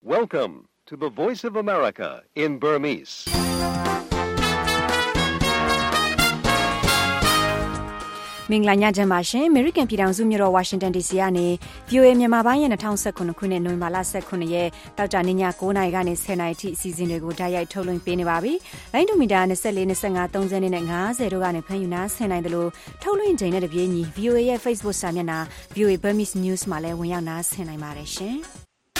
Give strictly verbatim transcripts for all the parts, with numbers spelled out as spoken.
Welcome to the Voice of America in Burmese. ။မင်္ဂလာညချမ်းပါရှင်။ American ပြည်ထောင်စုမြို့တော် Washington ဒီ စီ ကနေ ဗွီအိုအေ မြန်မာပိုင်းရဲ့၂၀၁၇ခုနှစ်နိုဝင်ဘာလ၁၇ရက်တောက်ကြနေ့ည၉နာရီကနေ၁၀နာရီထိအစီအစဉ်တွေကိုဓာတ်ရိုက်ထုတ်လွှင့်ပေးနေပါပြီ။လိုင်းဒူမီတာ၂၄ ၂၅ ၃၀နဲ့၅၀တို့ကနေဖမ်းယူနာဆင်နိုင်တယ်လို့ထုတ်လွှင့်ချိန်နဲ့တပြေးညီ ဗွီအိုအေ ရဲ့ Facebook စာမျက်နှာ ဗွီအိုအေ Burmese News မှာလည်းဝင်ရောက်နာဆင်နိုင်ပါတယ်ရှင်။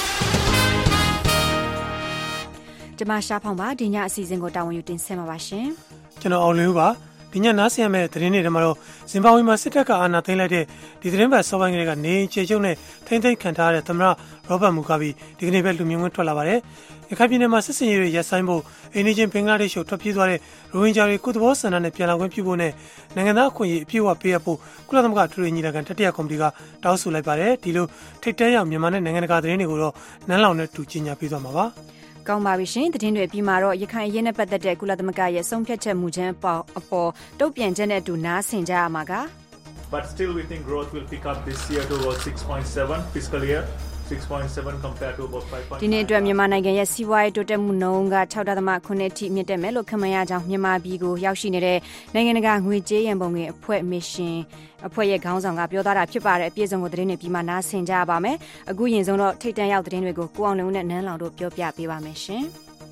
ကျွန်မရှားဖောင်ပါဒီညအစီအစဉ်ကိုတာဝန်ယူတင်ဆက်မှာပါရှင်။ကျွန်တော်အောင်လင်းဦးပါဒီညနားဆင်ရမယ့်သတင်းတွေထဲမှာတော့ဇင်ဘာဘွေမှာစစ်တပ်ကအာဏာသိမ်းလိုက်တဲ့ဒီသတင်းပတ်စောပိုင်းကလေးကနေခြေကျုံနဲ့ထိမ့်သိမ်းခံထားရတဲ့သမ္မတရောဘတ်မူဂါဘီဒီကနေ့ပဲလူမြင်ကွင်းထွက်လာပါတယ်။ရခိုင်ပြည်နယ်မှာစစ်စင်ရေးတွေရပ်ဆိုင်းဖို့အိန္ဒိယဘင်္ဂလားဒေ့ရှ်ကိုထွက်ပြေးသွားတဲ့ရိုဟင်ဂျာတွေကိုသဘောဆန္ဒနဲ့ပြန်လာခွင့်ပြုဖို့နဲ့နိုင်ငံသားအခွင့်အရေးအပြည့်အဝပေးအပ်ဖို့ကုလသမဂ္ဂထွေထွေညီလာခံတတိယကော်မတီကတောင်းဆိုလိုက်ပါတယ်။ဒီလိုထိပ်တန်းရောက်မြန်မာနဲ့နိုင်ငံတကာသတင်းတွေကိုတော့နန်းလောင်နဲ့တူကြီးညာပေးသွားမှာပါ။ကောင်းပါပြီရှင်သတင်းတွေအပြီးမှာတော့ရခိုင်အရေးနဲ့ပတ်သက်တဲ့ကုလသမဂ္ဂရဲ့ဆုံးဖြတ်ချက်မူကြမ်းပေါ်အပေါ်တုံ့ပြန်ချက်နဲ့အတူနားဆင်ကြရမှာက But still we think growth will pick up this year to about six point seven fiscal year six point seven compared to about five point nine ဒီနေ့အတွက်မြန်မာနိုင်ငံရဲ့စီးပွားရေးတိုးတက်မှုနှုန်းက၆.၇ထိမြင့်တက်မယ်လို့ခန့်မှန်းရကြောင်းမြန်မာပြည်ကိုရောက်ရှိနေတဲ့နိုင်ငံတကာငွေကြေးရန်ပုံငွေအဖွဲ့မစ်ရှင်အဖွဲ့ရဲ့ခေါင်းဆောင်ကပြောသားတာဖြစ်ပါတယ်အပြည့်စုံကိုသတင်းတွေပြီးမှနားဆင်ကြရပါမယ်အခုရင်ဆုံးတော့ထိတ်တန့်ရောက်သတင်းတွေကိုကိုအောင်လုံးနဲ့နန်းလောင်တို့ပြောပြပေးပါမယ်ရှင်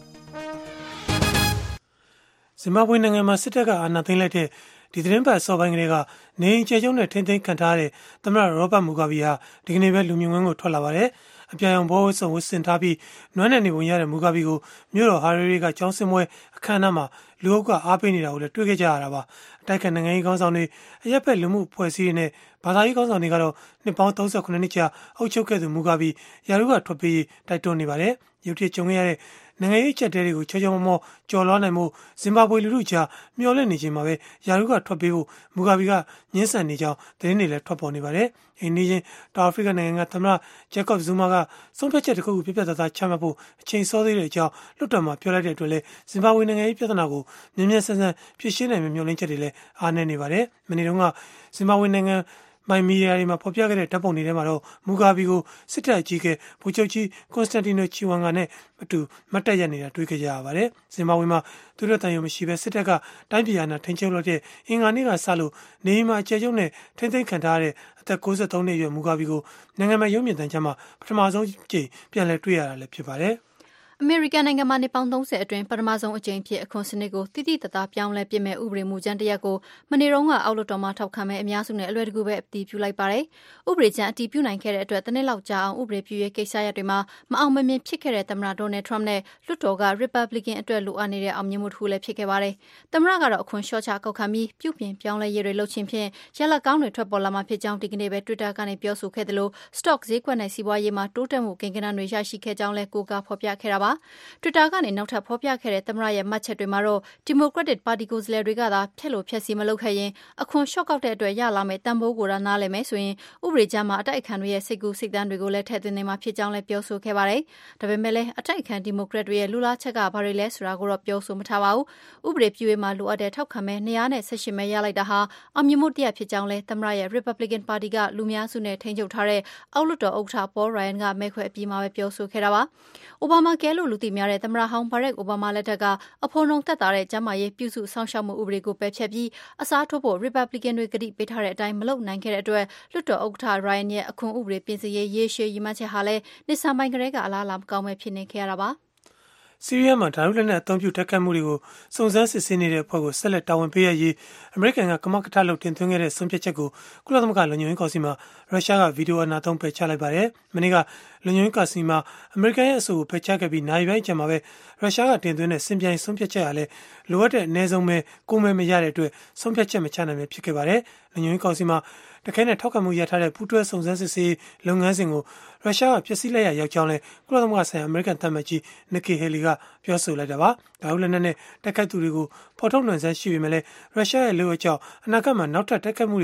ဇင်ဘာဘွေနိုင်ငံမှာစစ်တပ်ကအာဏာသိမ်းလိုက်တဲ့ဒီသတင်းပတ်စောပိုင်းကလေးကနေအိမ်ကျဲကျုံနဲ့ထိမ့်သိမ်းခံထားတဲ့သမ္မတရောဘတ်မူဂါဘီဟာဒီကနေ့ပဲလူမြင်ကွင်းကိုထွက်လာပါတယ်။အပြာရောင်ဘောဝတ်စုံဝတ်ဆင်ထားပြီးနွမ်းနယ်နေပုံရတဲ့မူဂါဘီကိုမြို့တော်ဟာရီရီကကျောင်းစင်ပွဲအခမ်းအနားမှာလူအုပ်ကအားပေးနေတာကိုလည်းတွေ့ခဲ့ကြရတာပါ။အတိုက်ခံနိုင်ငံရေးခေါင်းဆောင်တွေအရက်ဖက်လူမှုအဖွဲ့အစည်းတွေနဲ့ဘာသာရေးခေါင်းဆောင်တွေကတော့နှစ်ပေါင်း၃၉နှစ်ကြာအုပ်ချုပ်ခဲ့သူမူဂါဘီရာထူးကထွက်ပြေးတိုက်တွန်းနေပါတယ်။ရုတ်တရက်ကြုံခဲ့ရတဲ့နိုင်ငံရေးချက်တဲတွေကိုချောချောမောမောကြော်လွှားနိုင်မှုဇင်ဘာဘွေလူထုကြားမျှော်လင့်နေချိန်မှာပဲယာရုကထွက်ပြေးဖို့မူဂါဘီကညှင်းဆန်နေကြောင်းသတင်းတွေလည်းထွက်ပေါ်နေပါတယ်။အိန္ဒိယတောင်အာဖရိကနိုင်ငံကသမ္မတဂျက်ကော့ဇူမာကဆုံးဖြတ်ချက်တစ်ခုခုပြပြသားသားချမှတ်ဖို့အချိန်စောသေးတဲ့အကြောင်းလွှတ်တော်မှာပြောလိုက်တဲ့အတွက်လည်းဇင်ဘာဘွေနိုင်ငံရေးပြဿနာကိုမြင်းမြန်းဆန်းဆန်းဖြေရှင်းနိုင်မယ့်မျှော်လင့်ချက်တွေလည်းအားနည်းနေပါတယ်။မနေ့တုန်းကဇင်ဘာဘွေနိုင်ငံမိုင်မီဒီယာတွေမှာဖော်ပြခဲ့တဲ့ဓာတ်ပုံတွေထဲမှာတော့မူဂါဘီကိုစစ်တပ်အကြီးအကဲဗိုလ်ချုပ်ကြီးကွန်စတန်တီနိုချီဝမ်ဂါနဲ့အတူမတ်တက်ရနေတာတွေ့ခဲ့ကြရပါတယ်။ဇင်ဘာဘွေမှာသူတို့တန်ရုံမရှိပဲစစ်တပ်ကတိုင်းပြည်အာဏာထိန်းချုပ်လိုက်တဲ့အင်္ဂါနေ့ကစလို့နေမှာအကျယ်ကျုံနဲ့ထိမ့်သိမ်းခံထားရတဲ့အသက်၉၃နှစ်အရွယ်မူဂါဘီကိုနိုင်ငံမှာရုံးမြင့်တန်းချမ်းမှာပထမဆုံးကြိမ်ပြန်လည်တွေ့ရတာလည်းဖြစ်ပါတယ်။အမေရိကန်နိုင်ငံမှာနေပေါင်း၃၀အတွင်းပထမဆုံးအကြိမ်ဖြစ်အခွန်စနစ်ကိုတိတိတသားပြောင်းလဲပြစ်မဲ့ဥပဒေမူကြမ်းတစ်ရပ်ကိုမနေ့တုန်းကအောက်လွှတ်တော်မှာထောက်ခံမဲ့အများစုနဲ့အလွယ်တကူပဲအတည်ပြုလိုက်ပါတယ်။ဥပဒေကြမ်းအတည်ပြုနိုင်ခဲ့တဲ့အတွက်တစ်နှစ်လောက်ကြာအောင်ဥပဒေပြုရေးကိစ္စရပ်တွေမှာမအောင်မမြင်ဖြစ်ခဲ့တဲ့သမ္မတဒေါ်နယ်ထရမ့်နဲ့လွှတ်တော်က Republican အတွက်လိုအပ်နေတဲ့အောင်မြင်မှုတစ်ခုလည်းဖြစ်ခဲ့ပါတယ်။သမ္မတကတော့အခွန်လျှော့ချကောက်ခံပြီးပြုပြင်ပြောင်းလဲရေးတွေလုပ်ခြင်းဖြင့်ရလဒ်ကောင်းတွေထွက်ပေါ်လာမှာဖြစ်ကြောင်းဒီကနေ့ပဲ Twitter ကနေပြောဆိုခဲ့တယ်လို့ Stock ဈေးကွက်နဲ့စီးပွားရေးမှာတိုးတက်မှုကိန်းဂဏန်းတွေရရှိခဲ့ကြောင်းလည်းကိုးကားဖော်ပြခဲ့တာပါ။ Twitterကနေနောက်ထပ်ဖော်ပြခဲ့တဲ့သမ္မတရဲ့မှတ်ချက်တွေမှာတော့ Democratic Party ကိုယ်စားလှယ်တွေကသာဖျက်လို့ဖျက်စီမလုပ်ခဲ့ရင်အခွန်လျှော့ကောက်တဲ့အတွက်ရလာမယ့်တန်ဖိုးကိုသာနားလည်မယ်ဆိုရင်ဥပဒေကြမ်းမှာအတိုက်အခံတွေရဲ့စိတ်ကူးစိတ်သန်းတွေကိုလည်းထည့်သွင်းနေမှာဖြစ်ကြောင်းလည်းပြောဆိုခဲ့ပါတယ်။ဒါပေမဲ့လည်းအတိုက်အခံ Democrat တွေရဲ့လူလားချက်ကဘာတွေလဲဆိုတာကိုတော့ပြောဆိုမထားပါဘူး။ဥပဒေပြုရေးမှာလိုအပ်တဲ့ထောက်ခံမဲ့၂၁၈မဲရလိုက်တာဟာအောင်မြင်မှုတစ်ရပ်ဖြစ်ကြောင်းလည်းသမ္မတရဲ့ Republican Party ကလူများစုနဲ့ထိန်းချုပ်ထားတဲ့အောက်လွှတ်တော်ဥက္ကဋ္ဌ Paul Ryan ကမဲခွဲအပြီးမှာပဲပြောဆိုခဲ့တာပါ။ အိုဘားမားကဲလို့လူသိများတဲ့သမ္မတဟောင်းဘာရက်အိုဘားမားလက်ထက်ကအဖို့နှုံသက်သာတဲ့ကျန်းမာရေးပြုစုစောင့်ရှောက်မှုဥပဒေကိုပယ်ဖျက်ပြီးအစားထိုးဖို့ Republican တွေကတိပေးထားတဲ့အတိုင်းမလုပ်နိုင်ခဲ့တဲ့အတွက်လွှတ်တော်ဥက္ကဋ္ဌ Ryan ရဲ့အခွန်ဥပဒေပြင်ဆင်ရေးရေရှည်ရည်မှန်းချက်ဟာလည်းနှစ်ဆန်ပိုင်းကလေးကအလားအလာမကောင်းပဲဖြစ်နေခဲ့ရတာပါ။ဆီးရီးယားမှာဓာတုလက်နက်အသုံးပြုတိုက်ခိုက်မှုတွေကိုစုံစမ်းစစ်ဆေးနေတဲ့အဖွဲ့ကိုဆက်လက်တာဝန်ပေးရရေးအမေရိကန်ကကမကထလုပ်တင်သွင်းခဲ့တဲ့ဆုံးဖြတ်ချက်ကိုကုလသမဂ္ဂလုံခြုံရေးကောင်စီမှာရုရှားကဗီဒီယိုအနာသုံးပယ်ချလိုက်ပါတယ်။မနေ့ကလုံခြုံရေးကောင်စီမှာအမေရိကန်ရဲ့အဆိုကိုပယ်ချခဲ့ပြီးနိုင်ပိုင်းကျန်မှာပဲရုရှားကတင်သွင်းတဲ့စင်ပြိုင်ဆုံးဖြတ်ချက်ဟာလည်းလိုအပ်တဲ့အနည်းဆုံးပဲကိုမဲမရတဲ့အတွက်ဆုံးဖြတ်ချက်မချနိုင်ပဲဖြစ်ခဲ့ပါတယ်။လုံခြုံရေးကောင်စီမှာတခဲနဲ့ထောက်ခံမှုရထားတဲ့ပူးတွဲစုံစမ်းစစ်ဆေးလုပ်ငန်းစဉ်ကိုရုရှားကဖျက်ဆီးလိုက်ရရောက်ကြောင်းလဲကုလသမဂ္ဂဆိုင်ရာအမေရိကန်သံအမတ်ကြီးနစ်ကီဟေလီကပြောဆိုလိုက်တာပါ။ဒါဟုလည်းနဲ့တိုက်ခိုက်သူတွေကိုဖော်ထုတ်နိုင်စမ်းရှိပေမဲ့လည်းရုရှားရဲ့လိုအပ်ကြောင်းအနာဂတ်မှာနောက်ထပ်တိုက်ခိုက်မှုတွေပ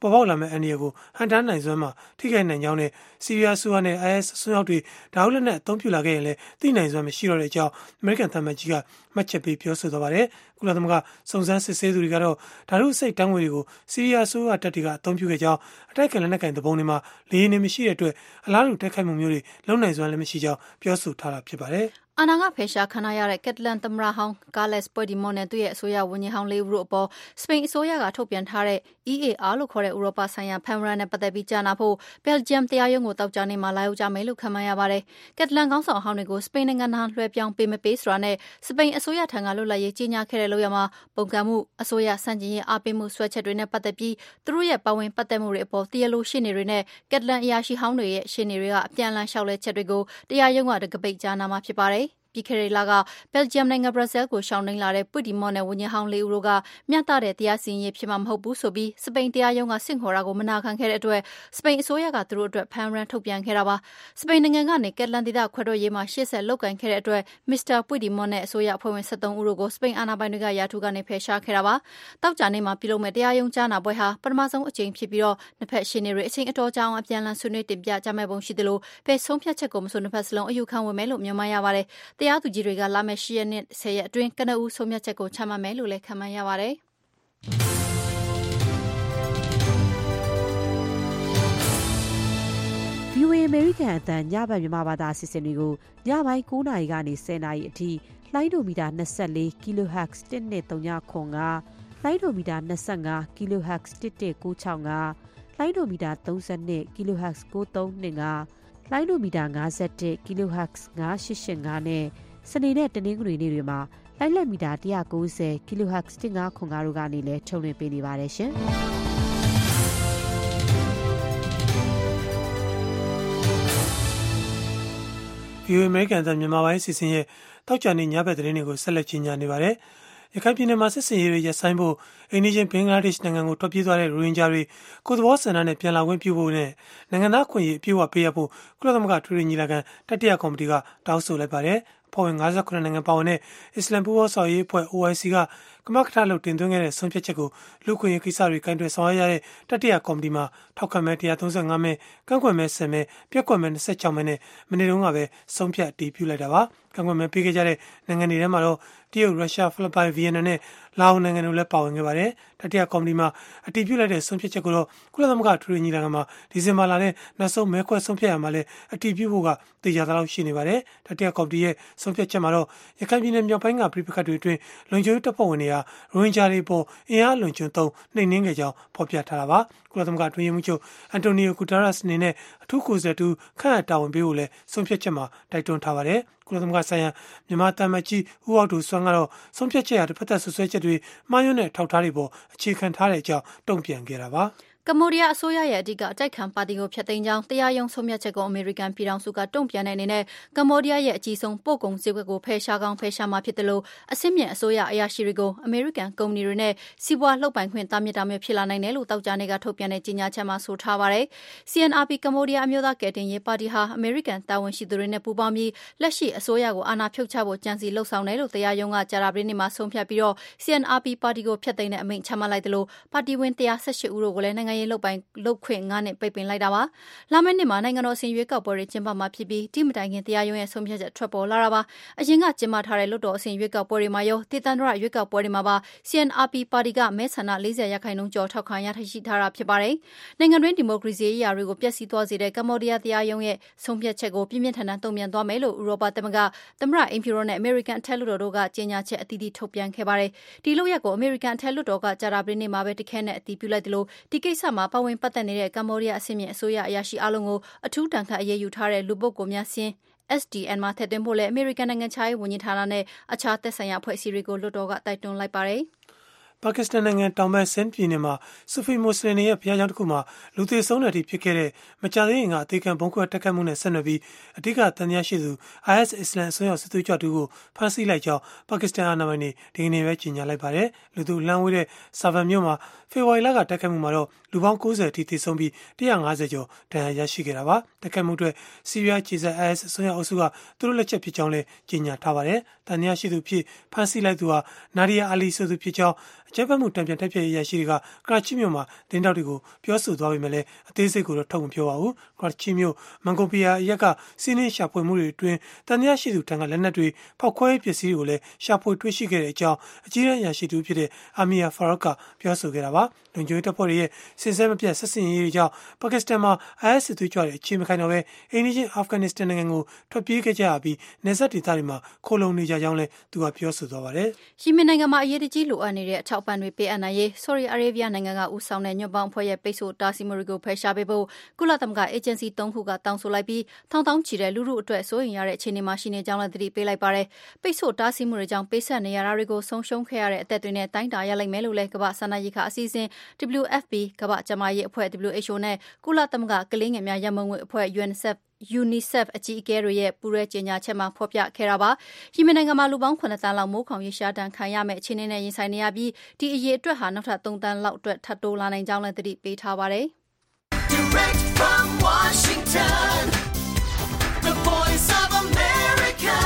ပေါ်ပေါက်လာမယ့်အန္တရာယ်ကိုဟန်တားနိုင်စွမ်းမှာထိခိုက်နိုင်ကြောင်းနဲ့ဆီးရီးယားဆိုးနဲ့ အိုင်အက်စ် ဆွမ်းရောက်တွေဒါဟုလက်နက်အသုံးပြုလာခဲ့ရင်လည်းသိနိုင်စွမ်းမရှိတော့တဲ့အကြောင်းအမေရိကန်သမ္မတကြီးကမှတ်ချက်ပေးပြောဆိုသွားပါတယ်။ကုလသမဂ္ဂစုံစမ်းစစ်ဆေးသူတွေကတော့ဓာတုအဆိပ်တန်းငွေတွေကိုဆီးရီးယားဆိုးတပ်တွေကအသုံးပြုခဲ့ကြောင်းအတိုက်အခံလက်နက်ကိုင်သဘုံတွေမှာလေယာဉ်တွေမရှိတဲ့အတွက်အလားတူတိုက်ခိုက်မှုမျိုးတွေလုံနိုင်စွမ်းလည်းမရှိကြောင်းပြောဆိုထားတာဖြစ်ပါတယ်။အာဏာကဖယ်ရှားခံရတဲ့ကက်တလန်သမ္မတဟောင်းကာလက်စ်ပွေဒီမော့နဲ့သူ့ရဲ့အစိုးရဝန်ကြီးဟောင်းလေးဦးတို့အပေါ်စပိန်အစိုးရကထုတ်ပြန်ထားတဲ့ E A R လို့ခေါ်တဲ့ဥရောပဆိုင်ရာဖမ်းဝရမ်းနဲ့ပတ်သက်ပြီးကြားနာဖို့ဘယ်လ်ဂျီယမ်တရားရုံးကိုတောက်ကြနေမှာလာရောက်ကြမယ်လို့ခန့်မှန်းရပါတယ်။ကက်တလန်ခေါင်းဆောင်ဟောင်းတွေကိုစပိန်နိုင်ငံသားလွှဲပြောင်းပေးမပေးဆိုတာနဲ့စပိန်အစိုးရထံကလွတ်လပ်ရေးကြီးညာခဲ့တဲ့လို့ရမှာပုံကံမှုအစိုးရစန့်ကျင်ရေးအားပေးမှုဆွဲချက်တွေနဲ့ပတ်သက်ပြီးသူတို့ရဲ့ပါဝင်ပတ်သက်မှုတွေအပေါ်တရားလိုရှင်းနေတွေနဲ့ကက်တလန်အရာရှိဟောင်းတွေရဲ့ရှင်းနေတွေကအပြန်အလှန်လျှောက်လဲချက်တွေကိုတရားရုံးကတကပိတ်ကြားနာမှာဖြစ်ပါတယ်။ပြီးခဲ့တဲ့လကဘယ်လ်ဂျီယမ်နိုင်ငံဘရပ်ဆဲလ်ကိုရှောင်းနှိမ်လာတဲ့ပွတ်ဒီမော့နဲ့ဝန်ကြီးဟောင်းလေးဦးတို့ကမျှတတဲ့တရားစီရင်ရေးဖြစ်မှာမဟုတ်ဘူးဆိုပြီးစပိန်တရားရုံးကဆင့်ခေါ်တာကိုမနာခံခဲ့တဲ့အတွက်စပိန်အစိုးရကသူတို့အတွက်ဖမ်းရမ်းထုတ်ပြန်ခဲ့တာပါစပိန်နိုင်ငံကနေကက်တလန်ဒေသခွဲထွက်ရေးမှာရှေ့ဆက်လုပ်ကိုင်ခဲ့တဲ့အတွက်မစ္စတာပွတ်ဒီမော့နဲ့အစိုးရအဖွဲ့ဝင်၁၃ဦးတို့ကိုစပိန်အာဏာပိုင်တွေကရာထူးကနေဖယ်ရှားခဲ့တာပါတောက်ကြနေမှာပြုလုပ်မဲ့တရားရုံးကြားနာပွဲဟာပထမဆုံးအကြိမ်ဖြစ်ပြီးတော့နှစ်ဖက်ရှင်းနေတွေအချိန်အတော်ကြာအောင်အပြန်အလှန်ဆွေးနွေးတင်ပြကြမဲ့ပုံရှိသလိုပဲဆုံးဖြတ်ချက်ကိုမဆိုနှစ်ဖက်စလုံးအယူခံဝင်မယ်လို့မြင်မှရပါတယ်တရားသူကြီးတွေကလာမယ့်၈ရက်နဲ့၁၀ရက်အတွင်းကနဦးဆုံးဖြတ်ချက်ကိုချမှတ်မယ်လို့လည်းခန့်မှန်းရပါတယ်။ဗီအိုအေ အမေရိကန်အသံညဘက်မြန်မာဘာသာအစီအစဉ်တွေကိုညပိုင်း၉နာရီကနေ၁၀နာရီအထိလိုင်းဒိုမီတာ၂၄ kilohertz တစ်နှစ်၃ညခွန်ကလိုင်းဒိုမီတာ၂၅ kilohertz တစ်တစ်၉၆၅လိုင်းဒိုမီတာ၃၂ kilohertz ၉၃၂၅လိုင်းဒိုမီတာ၅၁ kilohertz ၅၈၈၅နဲ့စနေနဲ့တနင်္ဂနွေနေ့တွေမှာလိုင်းလက်မီတာ၁၉၀ kilohertz တစ်၅ခွန်ကားတို့ကနေလည်းထုတ်လွှင့်ပေးနေပါတယ်ရှင်။ဗီအိုအေ အမေရိကန်အသံမြန်မာပိုင်းအစီအစဉ်ရဲ့တောက်ကြနေညဘက်သတင်းတွေကိုဆက်လက်ကြီးညာနေပါတယ်။ရခိုင်ပြည်နယ်မှာစစ်စင်ရေးတွေရပ်ဆိုင်းဖို့အိန္ဒိယဘင်္ဂလားဒေ့ရှ်နိုင်ငံကိုထွက်ပြေးသွားတဲ့ရိုဟင်ဂျာတွေကိုယ်သဘောဆန္ဒနဲ့ပြန်လာခွင့်ပြုဖို့နဲ့နိုင်ငံသားခွင့်ရေးအပြည့်အဝပေးရဖို့ကုလသမဂ္ဂထွေထွေညီလာခံတတိယကော်မတီကတောင်းဆိုလိုက်ပါတယ်။ဖွဲ့ဝင်၅၇နိုင်ငံပါဝင်တဲ့အစ္စလမ်ပူးပေါင်းဆောင်ရေးအဖွဲ့ O I C ကကမကထလုပ်တင်သွင်းခဲ့တဲ့ဆုံးဖြတ်ချက်ကိုလူ့ခွင့်ရေးကိစ္စတွေကင်တွယ်ဆောင်ရွက်ရတဲ့တတိယကော်မတီမှာထောက်ခံမဲ၁၃၅မဲကန့်ကွက်မဲ၁၀မဲပြက်ကွက်မဲ၂၆မဲနဲ့မနေ့တုန်းကပဲဆုံးဖြတ်အတည်ပြုလိုက်တာပါကန့်ကွက်မဲပေးခဲ့ကြတဲ့နိုင်ငံတွေထဲမှာတော့တရုတ်ရုရှားဖိလစ်ပိုင်ဗီယက်နမ်နဲ့လာအိုနိုင်ငံတို့လည်းပါဝင်ခဲ့ပါတယ်တတိယကော်မတီမှာအတည်ပြုလိုက်တဲ့ဆုံးဖြတ်ချက်ကိုတော့ကုလသမဂ္ဂထွေထွေညီလာခံမှာဒီဇင်ဘာလနဲ့နောက်ဆုံးမဲခွဲဆုံးဖြတ်ရမှာလဲအတည်ပြုဖို့ကတေချာသလောက်ရှိနေပါတယ်တတိယကော်မတီရဲ့ဆုံးဖြတ်ချက်မှာတော့ရခိုင်ပြည်နယ်မြောက်ပိုင်းကပြည်ပခတ်တွေအတွင်းလုံခြုံရေးတပ်ဖွဲ့ဝင်တွေကရိုဟင်ဂျာတွေပေါ်အင်အားလွန်ကျွံသုံးနှိမ်နင်းခဲ့ကြောင်းဖော်ပြထားတာပါကုလသမဂ္ဂအတွင်းရေးမှူးချုပ်အန်တိုနီယိုဂူတာရက်စ်အနေနဲ့အထူးကိုယ်စားလှယ်တူခန့်အပ်တာဝန်ပေးဖို့လဲဆုံးဖြတ်ချက်မှာတိုက်တွန်းထားပါတယ်ကုလသမဂ္ဂဆိုင်ရာမြန်မာတမန်ကြီးဦးအောင်သူဆွမ်းကတော့ဆုံးဖြတ်ချက်ရတစ်ဖက်သက်ဆွဆွဲချက်တွေမှားယွင်းတဲ့ထောက်ထားတွေပေါ်အခြေခံထားတဲ့အကြောင်းတုံ့ပြန်ခဲ့တာပါကမ္ဘောဒီးယားအစိုးရရဲ့အဓိကအတိုက်ခံပါတီကိုဖျက်သိမ်းကြောင်းတရားရုံးဆုံးဖြတ်ချက်ကိုအမေရိကန်ပြည်ထောင်စုကတုံ့ပြန်တဲ့အနေနဲ့ကမ္ဘောဒီးယားရဲ့အကြီးဆုံးပို့ကုန်ဈေးကွက်ကိုဖယ်ရှားကောင်းဖယ်ရှားမှာဖြစ်တယ်လို့အစစ်မြင့်အစိုးရအရာရှိတွေကိုအမေရိကန်ကုမ္ပဏီတွေနဲ့စီးပွားလှုပ်ပိုင်ခွင့်တားမြစ်တာမျိုးဖြစ်လာနိုင်တယ်လို့တောက်ကြနေကထုတ်ပြန်တဲ့ကြေညာချက်မှာဆိုထားပါတယ်။ C N R P ကမ္ဘောဒီးယားအမျိုးသားကယ်တင်ရေးပါတီဟာအမေရိကန်တာဝန်ရှိသူတွေနဲ့ပူးပေါင်းပြီးလက်ရှိအစိုးရကိုအာဏာဖြုတ်ချဖို့ကြံစည်လှုပ်ဆောင်တယ်လို့တရားရုံးကကြာသပတေးနေ့မှာဆုံးဖြတ်ပြီးတော့ C N R P ပါတီကိုဖျက်သိမ်းတဲ့အမိန့်ချမှတ်လိုက်တယ်လို့ပါတီဝင်၁၁၈ဦးတို့ကိုလည်းနိုင်ငံရေးလှုပ်ပိုင်ခွင့်ငါးနှစ်ပိတ်ပင်လိုက်တာပါလာမယ့်နှစ်မှာနိုင်ငံတော်အစည်းအဝေးကောက်ပွဲတွေကျင်းပမှာဖြစ်ပြီးဒီမတိုင်ခင်တရားရုံးရဲ့ဆုံးဖြတ်ချက်ထွက်ပေါ်လာတာပါအရင်ကကျင်းပထားတဲ့လွှတ်တော်အစည်းအဝေးကောက်ပွဲတွေမှာရောဒေသန္တရရွေးကောက်ပွဲတွေမှာပါ C N R P ပါတီကမဲဆန္ဒ၄၀ရာခိုင်နှုန်းကျော်ထောက်ခံရရှိထားတာဖြစ်ပါတယ်နိုင်ငံတွင်းဒီမိုကရေစီရေးရာတွေကိုပျက်စီးသွားစေတဲ့ကမ္ဘောဒီးယားတရားရုံးရဲ့ဆုံးဖြတ်ချက်ကိုပြင်းပြင်းထန်ထန်တုံ့ပြန်သွားမယ်လို့ဥရောပသမဂ္ဂသမ္မတအိမ်ဖြူတော်နဲ့အမေရိကန်အထက်လွှတ်တော်တို့ကကြေညာချက်အသီးသီးထုတ်ပြန်ခဲ့ပါတယ်ဒီလုပ်ရက်ကိုအမေရိကန်အထက်လွှတ်တော်ကကြာသပတေးနေ့မှာပဲတခဲနဲ့အတည်ပြုလိုက်တယ်လို့ဒီကိစ္စမှာပါဝင်ပတ်သက်နေတဲ့ကမ္ဘောဒီးယားအစစ်မြင့်အစိုးရအရာရှိအလုံးကိုအထူးတန်ခတ်အရေးယူထားတဲ့လူပုဂ္ဂိုလ်များစင်း S D N မှာထည့်သွင်းဖို့လည်းအမေရိကန်နိုင်ငံခြားရေးဝန်ကြီးဌာနနဲ့အခြားသက်ဆိုင်ရာအဖွဲ့အစည်းတွေကိုလွှတ်တော်ကတိုက်တွန်းလိုက်ပါတယ်ပါကစ္စတန်နိုင်ငံတောင်ဘက်ဆင်းပြည်နယ်မှာဆူဖီမွတ်စလင်တွေရဲ့ဘုရားကျောင်းတစ်ခုမှာလူသေဆုံးတဲ့အထိဖြစ်ခဲ့တဲ့မကြာသေးခင်ကအသေးခံဘုံခွဲတက်ခတ်မှုနဲ့ဆက်နွယ်ပြီးအဓိကတန်တရားရှိသူ I S အစ္စလမ်အစွန်းရောက်စစ်သွေးကြွတူကိုဖမ်းဆီးလိုက်ကြောင်းပါကစ္စတန်အာဏာပိုင်တွေဒီကနေ့ပဲကြေညာလိုက်ပါတယ်လူသူလမ်းဝေးတဲ့ဆာဗန်မြို့မှာဖေဖော်ဝါရီလကတက်ခတ်မှုမှာတော့လူလူပေါင်း၉၀အထိသေဆုံးပြီးone hundred fiftyကျော်ဒဏ်ရာရရှိခဲ့တာပါတိုက်ခိုက်မှုအတွက်ဆီးရီးယားခြေစိုက် I S အစွန်းရောက်အုပ်စုကသူတို့လက်ချက်ဖြစ်ကြောင်းလည်းကြေညာထားပါတယ်တန်တရားရှိသူဖြစ်ဖမ်းဆီးလိုက်သူဟာနာဒီယာအာလီဆိုသူဖြစ်ကြောင်းအကြမ်းဖက်မှုတံပြန်တိုက်ဖျက်ရေးရရှိတွေကကရာချီမြို့မှာတင်းတောက်တွေကိုပြောဆိုသွားပေမဲ့လည်းအသေးစိတ်ကိုတော့ထုတ်မပြောပါဘူးကရာချီမြို့မန်ကိုပီယာအရက်ကစီးနှင်းရှာဖွေမှုတွေအတွင်းတန်တရားရှိသူတန်ကလက်နက်တွေဖောက်ခွဲပစ္စည်းတွေကိုလည်းရှာဖွေတွေ့ရှိခဲ့တဲ့အကြောင်းအကြီးအကဲရရှိသူဖြစ်တဲ့အာမီယာဖာရော့ကပြောဆိုခဲ့တာပါလုံခြုံရေးတပ်ဖွဲ့တွေရဲ့စစ်ဆဲမပြတ်ဆက်ဆင်ရေးတွေကြောင့်ပါကစ္စတန်မှာ I S စစ်သွေးကြွတွေအခြေမခိုင်တော့ပဲအိန္ဒိယအာဖဂန်နစ္စတန်နိုင်ငံကိုထွက်ပြေးခဲ့ကြရပြီးနယ်စပ်ဒေသတွေမှာခိုလုံနေကြကြောင်းလည်းသူကပြောဆိုသွားပါတယ်။ယီမင်နိုင်ငံမှာအရေးတကြီးလိုအပ်နေတဲ့အထောက်အပံ့တွေပေးအပ်နိုင်ရေးဆော်ဒီအာရေဗျနိုင်ငံကဦးဆောင်တဲ့ညွန့်ပေါင်းအဖွဲ့ရဲ့ပိတ်ဆို့တားဆီးမှုတွေကိုဖယ်ရှားပေးဖို့ကုလသမဂ္ဂအေဂျင်စီသုံးခုကတောင်းဆိုလိုက်ပြီးထောင်တောင်းချီတဲ့လူထုအတွက်စိုးရိမ်ရတဲ့အခြေအနေမှာရှိနေကြောင်းလည်းသတိပေးလိုက်ပါတယ်။ပိတ်ဆို့တားဆီးမှုတွေကြောင့်ပေးဆက်နေရတာတွေကိုဆုံးရှုံးခဲ့ရတဲ့အသက်တွေနဲ့တိုင်းတာရလိုက်မယ်လို့လည်းကမ္ဘာ့စားနပ်ရိက္ခာအစီအစဉ် W F P ကမ္ဘာ့ကျန်းမာရေးအဖွဲ့ W H O နဲ့ကုလသမဂ္ဂကလေးငယ်များရန်ပုံငွေအဖွဲ့ UNICEF UNICEF အကြီးအကဲတွေရဲ့ပူးရဲကြေညာချက်မှာဖော်ပြခဲ့တာပါ။ယီမင်နိုင်ငံမှာလူပေါင်းခုနှစ်သန်းလောက်မိုးခေါင်ရေရှားတန်းခံရမယ့်အခြေအနေနဲ့ရင်ဆိုင်နေရပြီးဒီအရေးအတွက်ဟာနောက်ထပ်သုံးသန်းလောက်အတွက်ထပ်တိုးလာနိုင်ကြောင်းလည်းသတိပေးထားပါတယ်။ Direct from Washington, the Voice of America,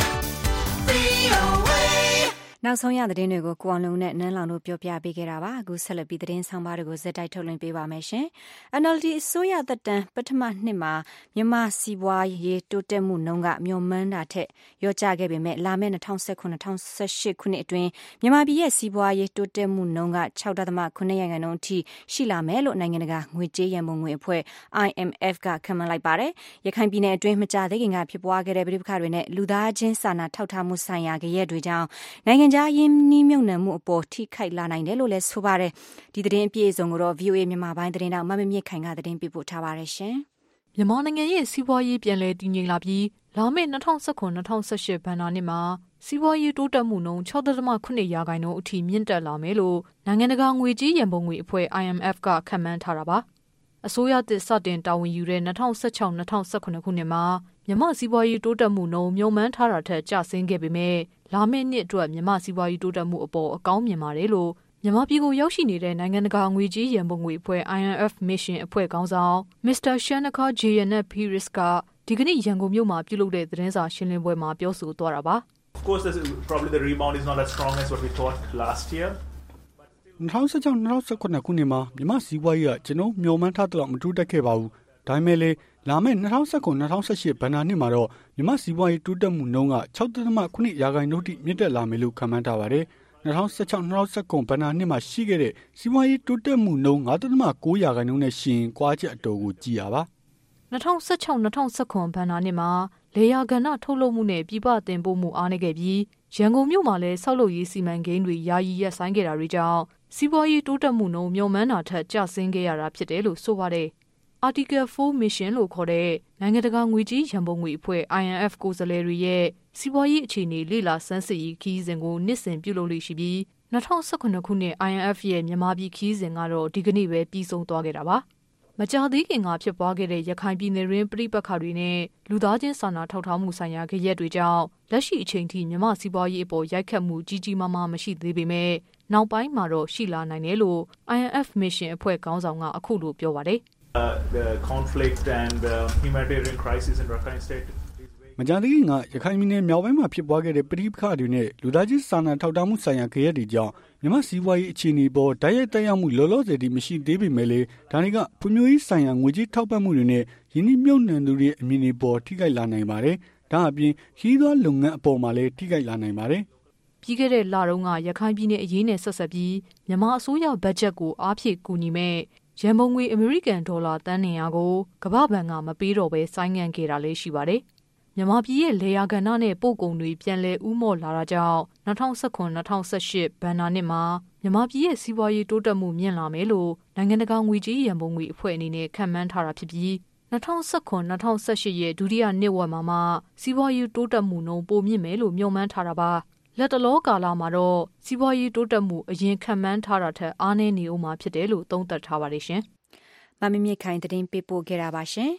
V O A နောက်ဆုံးရသတင်းတွေကိုကိုအောင်လုံးနဲ့နန်းလောင်တို့ပြောပြပေးခဲ့တာပါအခုဆက်လက်ပြီးသတင်းဆောင်ပါတွေကိုဇက်တိုက်ထုတ်လွှင့်ပေးပါမယ်ရှင် N L D အစိုးရသက်တမ်းပထမနှစ်မှာမြန်မာစီးပွားရေးတိုးတက်မှုနှုန်းကမျှော်မှန်းတာထက်ရော့ကျခဲ့ပေမဲ့လာမယ့်၂၀၁၇ ၂၀၁၈ခုနှစ်အတွင်းမြန်မာပြည်ရဲ့စီးပွားရေးတိုးတက်မှုနှုန်းက၆.၇ ရာခိုင်နှုန်းအထိရှိလာမယ်လို့နိုင်ငံတကာငွေကြေးရန်ပုံငွေအဖွဲ့ I M F ကခန့်မှန်းလိုက်ပါတယ်ရခိုင်ပြည်နယ်အတွင်းမကြာသေးခင်ကဖြစ်ပွားခဲ့တဲ့ပဋိပက္ခတွေနဲ့လူသားချင်းစာနာထောက်ထားမှုဆိုင်ရာကြရက်တွေကြောင့်နိုင်ငံကြားရင်းနှီးမြှုပ်နှံမှုအပေါ်ထိခိုက်လာနိုင်တယ်လို့လည်းဆိုပါတယ်ဒီသတင်းအပြည့်အစုံကိုတော့ V O A မြန်မာပိုင်းသတင်းတောက်မမမြင့်ခိုင်ကသတင်းပေးပို့ထားပါတယ်ရှင်မြန်မာနိုင်ငံရဲ့စီးပွားရေးပြန်လည်တည်ငြိမ်လာပြီးလာမယ့်၂၀၁၇ ၂၀၁၈ဘဏ္ဍာနှစ်မှာစီးပွားရေးတိုးတက်မှုနှုန်း၆.၇ ရာခိုင်နှုန်းအထိမြင့်တက်လာမယ်လို့နိုင်ငံတကာငွေကြေးရန်ပုံငွေအဖွဲ့ I M F ကခန့်မှန်းထားတာပါအစိုးရသစ်စတင်တာဝန်ယူတဲ့၂၀၁၆ ၂၀၁၇ခုနှစ်မှာမြန်မာစီးပွားရေးတိုးတက်မှုနှုန်းမျှော်မှန်းထားတာထက်ကျဆင်းခဲ့ပေမဲ့လာမယ့်နှစ်အတွက်မြန်မာစီးပွားရေးတိုးတက်မှုအပေါ်အကောင်းမြင်ပါတယ်လို့မြန်မာပြည်ကိုရောက်ရှိနေတဲ့နိုင်ငံတကာငွေကြေးရန်ပုံငွေအဖွဲ့ I M F Mission အဖွဲ့ခေါင်းဆောင် Mister Shanaka Jayannath-Peiris ကဒီကနေ့ရန်ကုန်မြို့မှာပြုလုပ်တဲ့သတင်းစာရှင်းလင်းပွဲမှာပြောဆိုသွားတာပါ Of course, probably the rebound is not as strong as what we thought last year. ၂၀၁၆ ၂၀၁၇ခုနှစ်မှာမြန်မာစီးပွားရေးကကျွန်တော်မျှော်မှန်းထားသလောက်မတိုးတက်ခဲ့ပါဘူးဒါပေမဲ့လည်းလာမယ့်၂၀၁၇ ၂၀၁၈ဘဏ္ဍာနှစ်မှာတော့မြန်မာစီးပွားရေးတိုးတက်မှုနှုန်းက၆.၇ ရာခိုင်နှုန်းထိမြင့်တက်လာမယ်လို့ခန့်မှန်းထားပါတယ်၂၀၁၆ ၂၀၁၇ဘဏ္ဍာနှစ်မှာရှိခဲ့တဲ့စီးပွားရေးတိုးတက်မှုနှုန်း၅.၉ ရာခိုင်နှုန်းနဲ့ရှင်ကွာချက်အတော်ကိုကြည့်ရပါ၂၀၁၆ ၂၀၁၇ဘဏ္ဍာနှစ်မှာလေယာကဏ္ဍထုတ်လုပ်မှုနဲ့ပြည်ပတင်ပို့မှုအားနည်းခဲ့ပြီးရန်ကုန်မြို့မှာလည်းဆောက်လုပ်ရေးစီမံကိန်းတွေယာယီရပ်ဆိုင်းခဲ့တာတွေကြောင့်စီးပွားရေးတိုးတက်မှုနှုန်းမျှော်မှန်းတာထက်ကျဆင်းခဲ့ရတာဖြစ်တယ်လို့ဆိုပါတယ်။ Article four Mission လို့ခေါ်တဲ့နိုင်ငံတကာငွေကြေးရန်ပုံငွေအဖွဲ့ I M F ကိုယ်စားလှယ်တွေရဲ့စီးပွားရေးအခြေအနေလေ့လာဆန်းစစ်ရေးခီးစဉ်ကိုနှစ်စဉ်ပြုလုပ်လို့ရှိပြီး၂၀၁၇ခုနှစ် I M F ရဲ့မြန်မာပြည်ခီးစဉ်ကတော့ဒီကနေ့ပဲပြီးဆုံးသွားခဲ့တာပါ။မကြာသေးခင်ကဖြစ်ပွားခဲ့တဲ့ရခိုင်ပြည်နယ်တွင်းပြည်ပခါတွေနဲ့လူသားချင်းစာနာထောက်ထားမှုဆိုင်ရာကြရက်တွေကြောင့်လက်ရှိအချိန်ထိမြန်မာစီးပွားရေးအပေါ်ရိုက်ခတ်မှုကြီးကြီးမားမားမရှိသေးပေမဲ့နောက်ပိုင်းမှာတော့ရှိလာနိုင်တယ်လို့ I M F Mission အဖွဲ့ခေါင်းဆောင်ကအခုလိုပြောပါတယ် Uh, the conflict and the humanitarian crisis in Rakhine State. မကြာသေးခင်ကရခိုင်ပြည်နယ်မြောက်ပိုင်းမှာဖြစ်ပွားခဲ့တဲ့ပဋိပက္ခတွေနဲ့လူသားချင်းစာနာထောက်ထားမှုဆိုင်ရာကြရက်တွေကြောင့်မြန်မာစီးပွားရေးအခြေအနေပေါ်တိုက်ရိုက်တက်ရောက်မှုလောလောဆယ်တည်းမရှိသေးပေမဲ့လည်းဒါတွေကဖွံ့ဖြိုးရေးဆိုင်ရာငွေကြေးထောက်ပံ့မှုတွေနဲ့ယင်းနှိမ့်မြုပ်နှံသူတွေအမြင်တွေပေါ်ထိခိုက်လာနိုင်ပါတယ်။ဒါအပြင်ခီးသွွားလုပ်ငန်းအပေါ်မှာလည်းထိခိုက်လာနိုင်ပါတယ်။ပြီးခဲ့တဲ့လတုန်းကရခိုင်ပြည်နယ်အရေးနဲ့ဆက်ဆက်ပြီးမြန်မာအစိုးရဘတ်ဂျက်ကိုအားဖြည့်ကူညီမဲ့ရန်ပုံငွေအမေရိကန်ဒေါ်လာတန်းနေရာကိုကမ္ဘာ့ဘဏ်ကမပေးတော့ဘဲဆိုင်းငံ့ခဲ့တာလည်းရှိပါတယ်။မြန်မာပြည်ရဲ့လေယာကဏ္ဍနဲ့ပို့ကုန်တွေပြန်လည်ဦးမော့လာတာကြောင့်၂၀၁၇ ၂၀၁၈ဘဏ္ဍာနှစ်မှာမြန်မာပြည်ရဲ့စီးပွားရေးတိုးတက်မှုမြင့်လာမယ်လို့နိုင်ငံတကာငွေကြေးရန်ပုံငွေအဖွဲ့အနေနဲ့ခန့်မှန်းထားတာဖြစ်ပြီး၂၀၁၇ ၂၀၁၈ရဲ့ဒုတိယနှစ်ဝက်မှာမှစီးပွားရေးတိုးတက်မှုနှုန်းပိုမြင့်မယ်လို့မျှော်မှန်းထားတာပါ။လက်တလောကာလမှာတော့စီးပွားရေးတိုးတက်မှုအရင်ခန့်မှန်းထားတာထက်အားနည်းနေဦးမှာဖြစ်တယ်လို့သုံးသပ်ထားပါတယ်ရှင်။မမမြင့်ခိုင်သတင်းပေးပို့ခဲ့တာပါရှင်။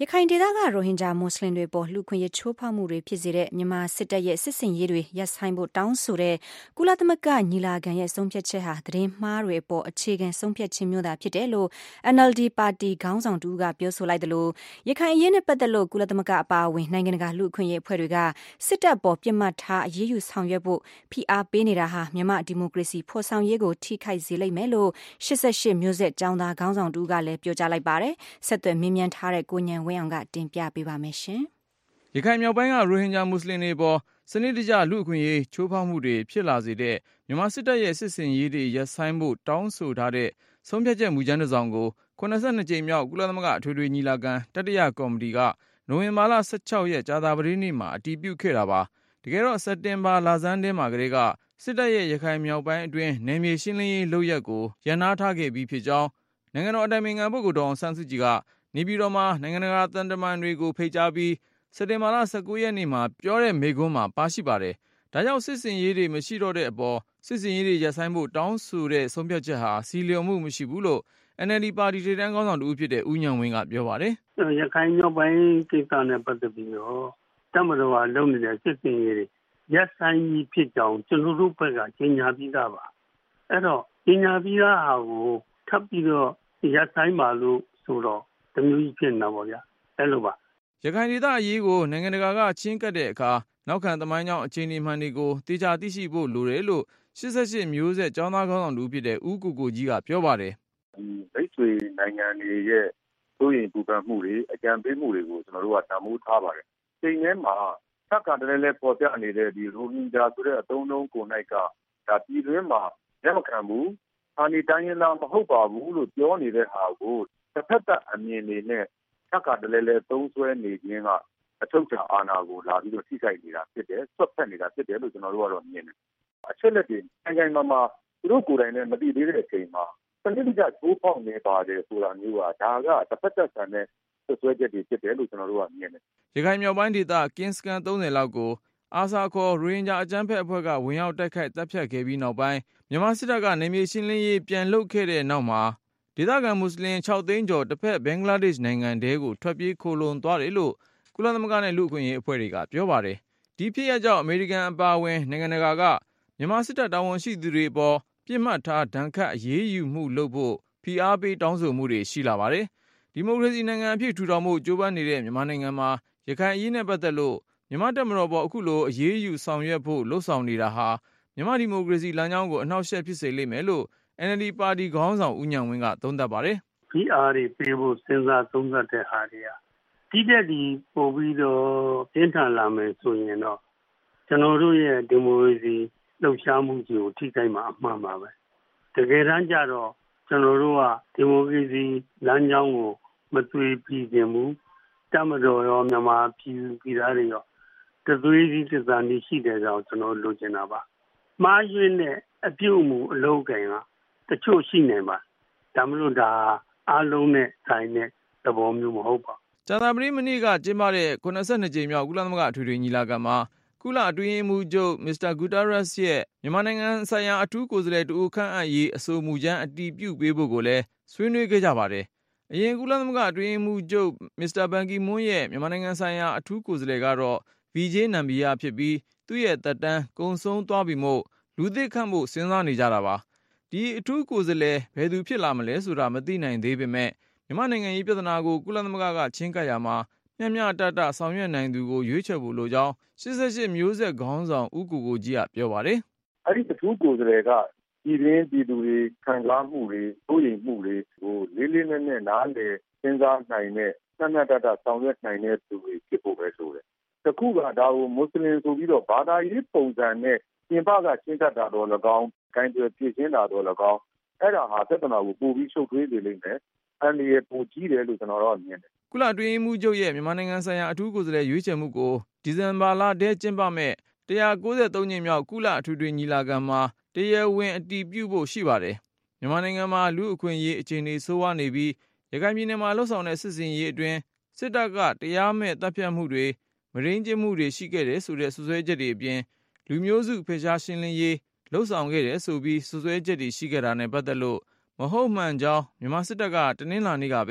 ရခိုင်ဒေသကရိုဟင်ဂျာမွတ်စလင်တွေပေါ်လူခွင့်ရချိုးဖောက်မှုတွေဖြစ်စေတဲ့မြန်မာစစ်တပ်ရဲ့စစ်စင်ရေးတွေရပ်ဆိုင်ဖို့တောင်းဆိုတဲ့ကုလသမဂ္ဂညီလာခံရဲ့ဆုံးဖြတ်ချက်ဟာသတင်းမှားတွေပေါ်အခြေခံဆုံးဖြတ်ခြင်းမျိုးသာဖြစ်တယ်လို့ အန် အယ်လ် ဒီ ပါတီခေါင်းဆောင်တူကပြောဆိုလိုက်တယ်လို့ရခိုင်အရေးနဲ့ပတ်သက်လို့ကုလသမဂ္ဂအပါအဝင်နိုင်ငံတကာလူခွင့်ရအဖွဲ့တွေကစစ်တပ်ပေါ်ပြစ်မှတ်ထားအရေးယူဆောင်ရွက်ဖို့ဖိအားပေးနေတာဟာမြန်မာဒီမိုကရေစီဖော်ဆောင်ရေးကိုထိခိုက်စေလိမ့်မယ်လို့ရှစ်ဆယ့်ရှစ်မျိုးဆက်ကျောင်းသားခေါင်းဆောင်တူကလည်းပြောကြားလိုက်ပါတယ်ဆက်သွယ်မြင်းမြန်းထားတဲ့ကိုညံဝင်းအောင်ကတင်ပြပေးပါမယ်ရှင်။ရခိုင်မြောက်ပိုင်းကရိုဟင်ဂျာမွတ်စလင်တွေပေါ်စနစ်တကျလူ့အခွင့်အရေးချိုးဖောက်မှုတွေဖြစ်လာစေတဲ့မြန်မာစစ်တပ်ရဲ့စစ်စင်ရေးတွေရပ်ဆိုင်းဖို့တောင်းဆိုထားတဲ့ဆုံးဖြတ်ချက်မူကြမ်းတစ်စောင်ကိုခုနစ်ဆယ့်နှစ်ကြိမ်မြောက်ကုလသမဂ္ဂအထွေထွေညီလာခံတတိယကော်မတီကနိုဝင်ဘာလဆယ့်ခြောက်ရက်ကြာသပတေးနေ့မှာအတည်ပြုခဲ့တာပါ။တကယ်တော့စက်တင်ဘာလဆန်းထဲမှာကလေးကစစ်တပ်ရဲ့ရခိုင်မြောက်ပိုင်းအတွင်းနယ်မြေရှင်းလင်းရေးလုပ်ရက်ကိုရန်နာထားခဲ့ပြီးဖြစ်ကြောင်းနိုင်ငံတော်အတိုင်ပင်ခံပုဂ္ဂိုလ်ဒေါ်အောင်ဆန်းစုကြည်ကနေပြည်တော်မှာနိုင်ငံတကာသံတမန်တွေကိုဖိတ်ကြားပြီးစက်တင်ဘာလဆယ့်ကိုရက်နေ့မှာပြောတဲ့မိန့်ခွန်းမှာပါရှိပါတယ်။ဒါကြောင့်စစ်စင်ရေးတွေမရှိတော့တဲ့အပေါ်စစ်စင်ရေးတွေရပ်ဆိုင်းဖို့တောင်းဆိုတဲ့ဆုံးဖြတ်ချက်ဟာစီလျော်မှုမရှိဘူးလို့ အန် အယ်လ် ဒီ ပါတီထိပ်တန်းခေါင်းဆောင်တူဖြစ်တဲ့ဦးဉာဏ်ဝင်းကပြောပါတယ်။ရခိုင်မြောက်ပိုင်းကိစ္စနဲ့ပတ်သက်ပြီးတော့တပ်မတော်ကလုပ်နေတဲ့စစ်စင်ရေးတွေရပ်ဆိုင်းပြီးဖြစ်ကြောင်းကျွန်တော်တို့ဘက်ကကြေညာပြီးသားပါ။အဲ့တော့ကြေညာပြီးသားဟာကိုထပ်ပြီးတော့ရပ်ဆိုင်းပါလို့ဆိုတော့တမျိုးကြီးဖြစ်နေတာပေါ့ဗျာအဲ့လိုပါရခိုင်ဒေသအရေးကိုနိုင်ငံတကာကချင်းကပ်တဲ့အခါနောက်ခံသမိုင်းကြောင်းအခြေအနေမှန်တွေကိုတေချာသိရှိဖို့လိုတယ်လို့ရှစ်ဆယ့်ရှစ်မျိုးဆက်ကျောင်းသားခေါင်းဆောင်တူဖြစ်တဲ့ဦးကိုကိုကြီးကပြောပါတယ်ဒီမိတ်ဆွေနိုင်ငံတွေရဲ့စိုးရိမ်ပူပန်မှုတွေအကြံပေးမှုတွေကိုကျွန်တော်တို့ကတမိုးထားပါတယ်ချိန်ထဲမှာသက်ကတည်းကပေါ်ပြနေတဲ့ဒီရိုဟင်ဂျာဆိုတဲ့အသုံးအနှုန်းကိုနိုင်ကဒါပြည်တွင်းမှာလက်မခံဘူးအာဏာတိုင်းရင်းသားမဟုတ်ပါဘူးလို့ပြောနေတဲ့ဟာကိုတစ်ဖက်သက်အမြင်တွေနဲ့သက်ကတည်းကသုံးဆွဲနေခြင်းကအထုတ်ချာအာဏာကိုလာပြီးတော့ထိခိုက်နေတာဖြစ်တယ်ဆွတ်ဖက်နေတာဖြစ်တယ်လို့ကျွန်တော်တို့ကတော့မြင်တယ်အချက်လက်တွေအကြိမ်မှာမှာသူတို့ကိုယ်တိုင်နဲ့မတည်သေးတဲ့အချိန်မှာစနစ်တကျချိုးဖောက်နေပါတယ်ဆိုတာမျိုးကဒါကတစ်ဖက်သက်ဆန်တဲ့ဆွဆွဲချက်တွေဖြစ်တယ်လို့ကျွန်တော်တို့ကမြင်တယ်ရခိုင်မြောက်ပိုင်းဒေသကင်းစကန်သုံးဆယ်လောက်ကိုအာဆာခေါ်ရိုဟင်ဂျာအကြမ်းဖက်အဖွဲ့ကဝင်ရောက်တိုက်ခိုက်တပ်ဖြတ်ခဲ့ပြီးနောက်ပိုင်းမြန်မာစစ်တပ်ကနေမြေရှင်းလင်းရေးပြန်လုပ်ခဲ့တဲ့နောက်မှာဒေသခံမွတ်စလင်ခြောက်သိန်းကျော်တစ်ဖက်ဘင်္ဂလားဒေ့ရှ်နိုင်ငံတဲကိုထွက်ပြေးခိုလုံသွားတယ်လို့ကုလသမဂ္ဂနဲ့လူ့အခွင့်အရေးအဖွဲ့တွေကပြောပါတယ်ဒီဖြစ်ရကြောင့်အမေရိကန်အပါအဝင်နိုင်ငံတကာကမြန်မာစစ်တပ်တာဝန်ရှိသူတွေပေါ်ပြစ်မှတ်ထားဒဏ်ခတ်အရေးယူမှုလုပ်ဖို့ဖိအားပေးတောင်းဆိုမှုတွေရှိလာပါတယ်ဒီမိုကရေစီနိုင်ငံအဖြစ်ထူထောင်မှုကြိုးပမ်းနေတဲ့မြန်မာနိုင်ငံမှာရခိုင်အရေးနဲ့ပတ်သက်လို့မြန်မာတပ်မတော်ပေါ်အခုလိုအရေးယူဆောင်ရွက်ဖို့လှုံ့ဆော်နေတာဟာမြန်မာဒီမိုကရေစီလမ်းကြောင်းကိုအနှောက်အယှက်ဖြစ်စေလိမ့်မယ်လို့ အန် အယ်လ် ဒီ ပါတီခေါင်းဆောင်ဦးဉာဏ်ဝင်းကသုံးသပ်ပါတယ်။ ဖိအားတွေပေးဖို့စဉ်းစားသုံးသပ်တဲ့ဟာတွေကဒီတဲ့ဒီပို့ပြီးတော့ပြင်းထန်လာမယ်ဆိုရင်တော့ကျွန်တော်တို့ရဲ့ဒီမိုကရေစီလှုပ်ရှားမှုကြီးကိုထိခိုက်မှာအမှန်ပါပဲ။တကယ်တမ်းကျတော့ကျွန်တော်တို့ကဒီမိုကရေစီလမ်းကြောင်းကိုမသွေပြီးခြင်းမူတပ်မတော်ရောမြန်မာပြည်ပြည်သားတွေရောတသွေးကြီးတစားနေရှိတဲ့ကြောင့်ကျွန်တော်လိုချင်တာပါ။မှားယွင်းတဲ့အပြုအမူအလုပ်ကံကတချို့ရှိနေပါဒါမလို့ဒါအားလုံးနဲ့ဆိုင်တဲ့သဘောမျိုးမဟုတ်ပါကြာသပတေးမနေ့ကကျင်းပတဲ့ခုနစ်ဆယ့်နှစ်ကြိမ်မြောက်ကုလသမဂ္ဂအထွေထွေညီလာခံမှာကုလအတွင်းရေးမှူးချုပ်မစ္စတာဂူတာရက်စ်ရဲ့မြန်မာနိုင်ငံဆိုင်ရာအထူးကိုယ်စားလှယ်တူခန့်အပ်ရေးအဆိုမူကြမ်းအတည်ပြုပေးဖို့ကိုလည်းဆွေးနွေးခဲ့ကြပါတယ်အရင်ကုလသမဂ္ဂအတွင်းရေးမှူးချုပ်မစ္စတာဘန်ကီမွန်းရဲ့မြန်မာနိုင်ငံဆိုင်ရာအထူးကိုယ်စားလှယ်ကတော့ ဗီဂျေး နမ်ဘီယာဖြစ်ပြီးသူ့ရဲ့သက်တမ်းကုန်ဆုံးသွားပြီမို့လူသစ်ခန့်ဖို့စဉ်းစားနေကြတာပါဒီအထူးကိုယ်စားလှယ်ဘယ်သူဖြစ်လာမလဲဆိုတာမသိနိုင်သေးပေမဲ့မြန်မာနိုင်ငံရေးပြဿနာကိုကုလသမဂ္ဂကချင်းကပ်ရမှာမျှမျှတတဆောင်ရွက်နိုင်သူကိုရွေးချယ်ဖို့လိုကြောင်းရှစ်ဆယ့်ရှစ်မျိုးဆက်ခေါင်းဆောင်ဦးကိုကိုကြီးကပြောပါတယ်အဲ့ဒီအထူးကိုယ်စားလှယ်ကပြည်တွင်းပြည်သူတွေခံစားမှုတွေစိုးရိမ်မှုတွေကိုလေးလေးနက်နက်နားလည်စဉ်းစားနိုင်တဲ့မျှမျှတတဆောင်ရွက်နိုင်တဲ့သူတွေဖြစ်ဖို့ပဲဆိုတယ်တခုကဒါကိုမွတ်စလင်ဆိုပြီးတော့ဘာသာရေးပုံစံနဲ့ပြင်ပကချင်းကပ်တာတော့၎င်းကိုင်းတွေပြည်ရှင်းတာတော့၎င်းအဲ့ဒါဟာပြဿနာကိုပိုပြီးရှုပ်ထွေးစေလိမ့်မယ်အန်ဒီရဲ့ပိုကြီးတယ်လို့ကျွန်တော်တို့မြင်တယ်ကုလအတွင်းရေးမှူးချုပ်ရဲ့မြန်မာနိုင်ငံဆိုင်ရာအထူးကိုယ်စားလှယ်ရွေးချယ်မှုကိုဒီဇင်ဘာလထဲကျင်းပမဲ့၁၉၃ကြိမ်မြောက်ကုလအထွေထွေညီလာခံမှာတရားဝင်အတည်ပြုဖို့ရှိပါတယ်မြန်မာနိုင်ငံမှာလူအခွင့်အရေးအခြေအနေဆိုးဝါးနေပြီးရခိုင်ပြည်နယ်မှာလှုပ်ဆောင်တဲ့စစ်စင်ရေးအတွင်းစစ်တပ်ကတရားမဲ့တပ်ဖြတ်မှုတွေမရင်းကျမှုတွေရှိခဲ့တယ်ဆိုတဲ့စွပ်စွဲချက်တွေအပြင်လူမျိုးစုဖေရှားရှင်းလင်းရေးလှုပ်ဆောင်ခဲ့တယ်ဆိုပြီးစွပ်စွဲချက်တွေရှိခဲ့တာနဲ့ပတ်သက်လို့မဟုတ်မှန်ကြောင်းမြန်မာစစ်တပ်ကတနင်္လာနေ့ကပဲ